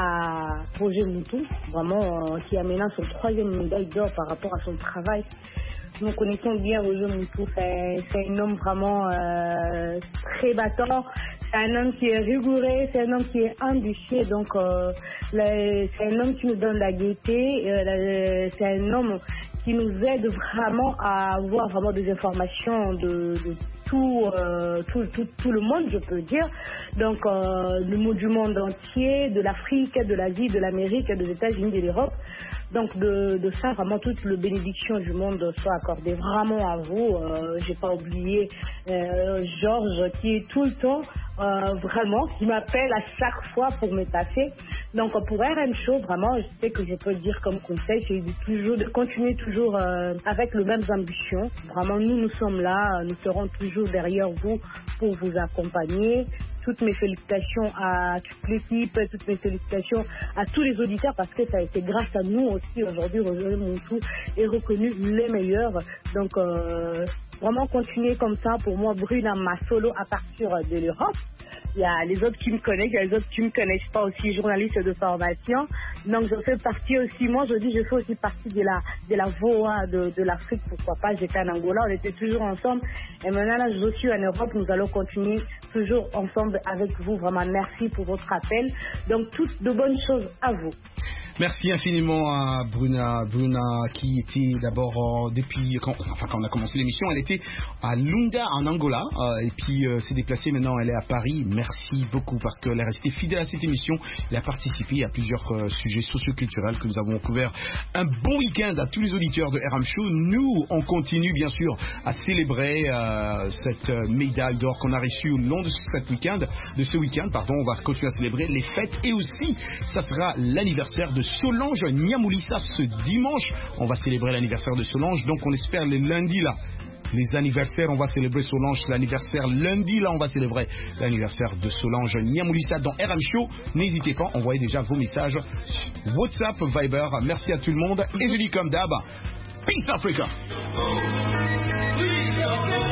[SPEAKER 8] à Roger Montou, vraiment euh, qui a maintenant son troisième médaille d'or par rapport à son travail. Nous connaissons bien Roger Montou, c'est, c'est un homme vraiment euh, très battant. C'est un homme qui est rigoureux, c'est un homme qui est ambitieux, donc euh, le, c'est un homme qui nous donne la gaieté, euh, le, c'est un homme qui nous aide vraiment à avoir vraiment des informations de, de tout, euh, tout, tout, tout le monde, je peux dire. Donc, euh, du monde entier, de l'Afrique, de l'Asie, de l'Amérique, des États-Unis, de l'Europe. Donc, de, de ça, vraiment, toute la bénédiction du monde soit accordée vraiment à vous. Euh, j'ai pas oublié euh, Georges qui est tout le temps, euh, vraiment, qui m'appelle à chaque fois pour me tasser. Donc, pour R M Show, vraiment, je sais que je peux dire comme conseil, c'est de toujours, de continuer toujours euh, avec les mêmes ambitions. Vraiment, nous, nous sommes là, nous serons toujours derrière vous pour vous accompagner. Toutes mes félicitations à toute l'équipe, toutes mes félicitations à tous les auditeurs parce que ça a été grâce à nous aussi aujourd'hui, Roger Montou est reconnu les meilleurs. Donc euh, vraiment continuer comme ça pour moi, Bruna Massolo à partir de l'Europe. Il y a les autres qui me connaissent, il y a les autres qui ne me connaissent pas aussi, journaliste de formation. Donc je fais partie aussi, moi je dis je fais aussi partie de la de la voix de, de l'Afrique, pourquoi pas, j'étais en Angola, on était toujours ensemble. Et maintenant là je suis en Europe, nous allons continuer toujours ensemble avec vous. Vraiment merci pour votre appel. Donc toutes de bonnes choses à vous.
[SPEAKER 1] Merci infiniment à Bruna, Bruna qui était d'abord euh, depuis quand, enfin quand on a commencé l'émission, elle était à Lunda en Angola euh, et puis euh, s'est déplacée maintenant, elle est à Paris. Merci beaucoup parce qu'elle est restée fidèle à cette émission. Elle a participé à plusieurs euh, sujets socioculturels que nous avons couverts. Un bon week-end à tous les auditeurs de R M Show. Nous, on continue bien sûr à célébrer euh, cette euh, médaille d'or qu'on a reçue au long de ce week-end, de ce week-end, pardon. On va continuer à célébrer les fêtes et aussi, ça sera l'anniversaire de Solange Niamoulissa ce dimanche. On va célébrer l'anniversaire de Solange, donc on espère les lundis là. Les anniversaires, on va célébrer Solange. L'anniversaire lundi, là, on va célébrer l'anniversaire de Solange Niamoulissa dans R M Show. N'hésitez pas, envoyez déjà vos messages. WhatsApp, Viber. Merci à tout le monde. Et je dis comme d'hab, Peace Africa.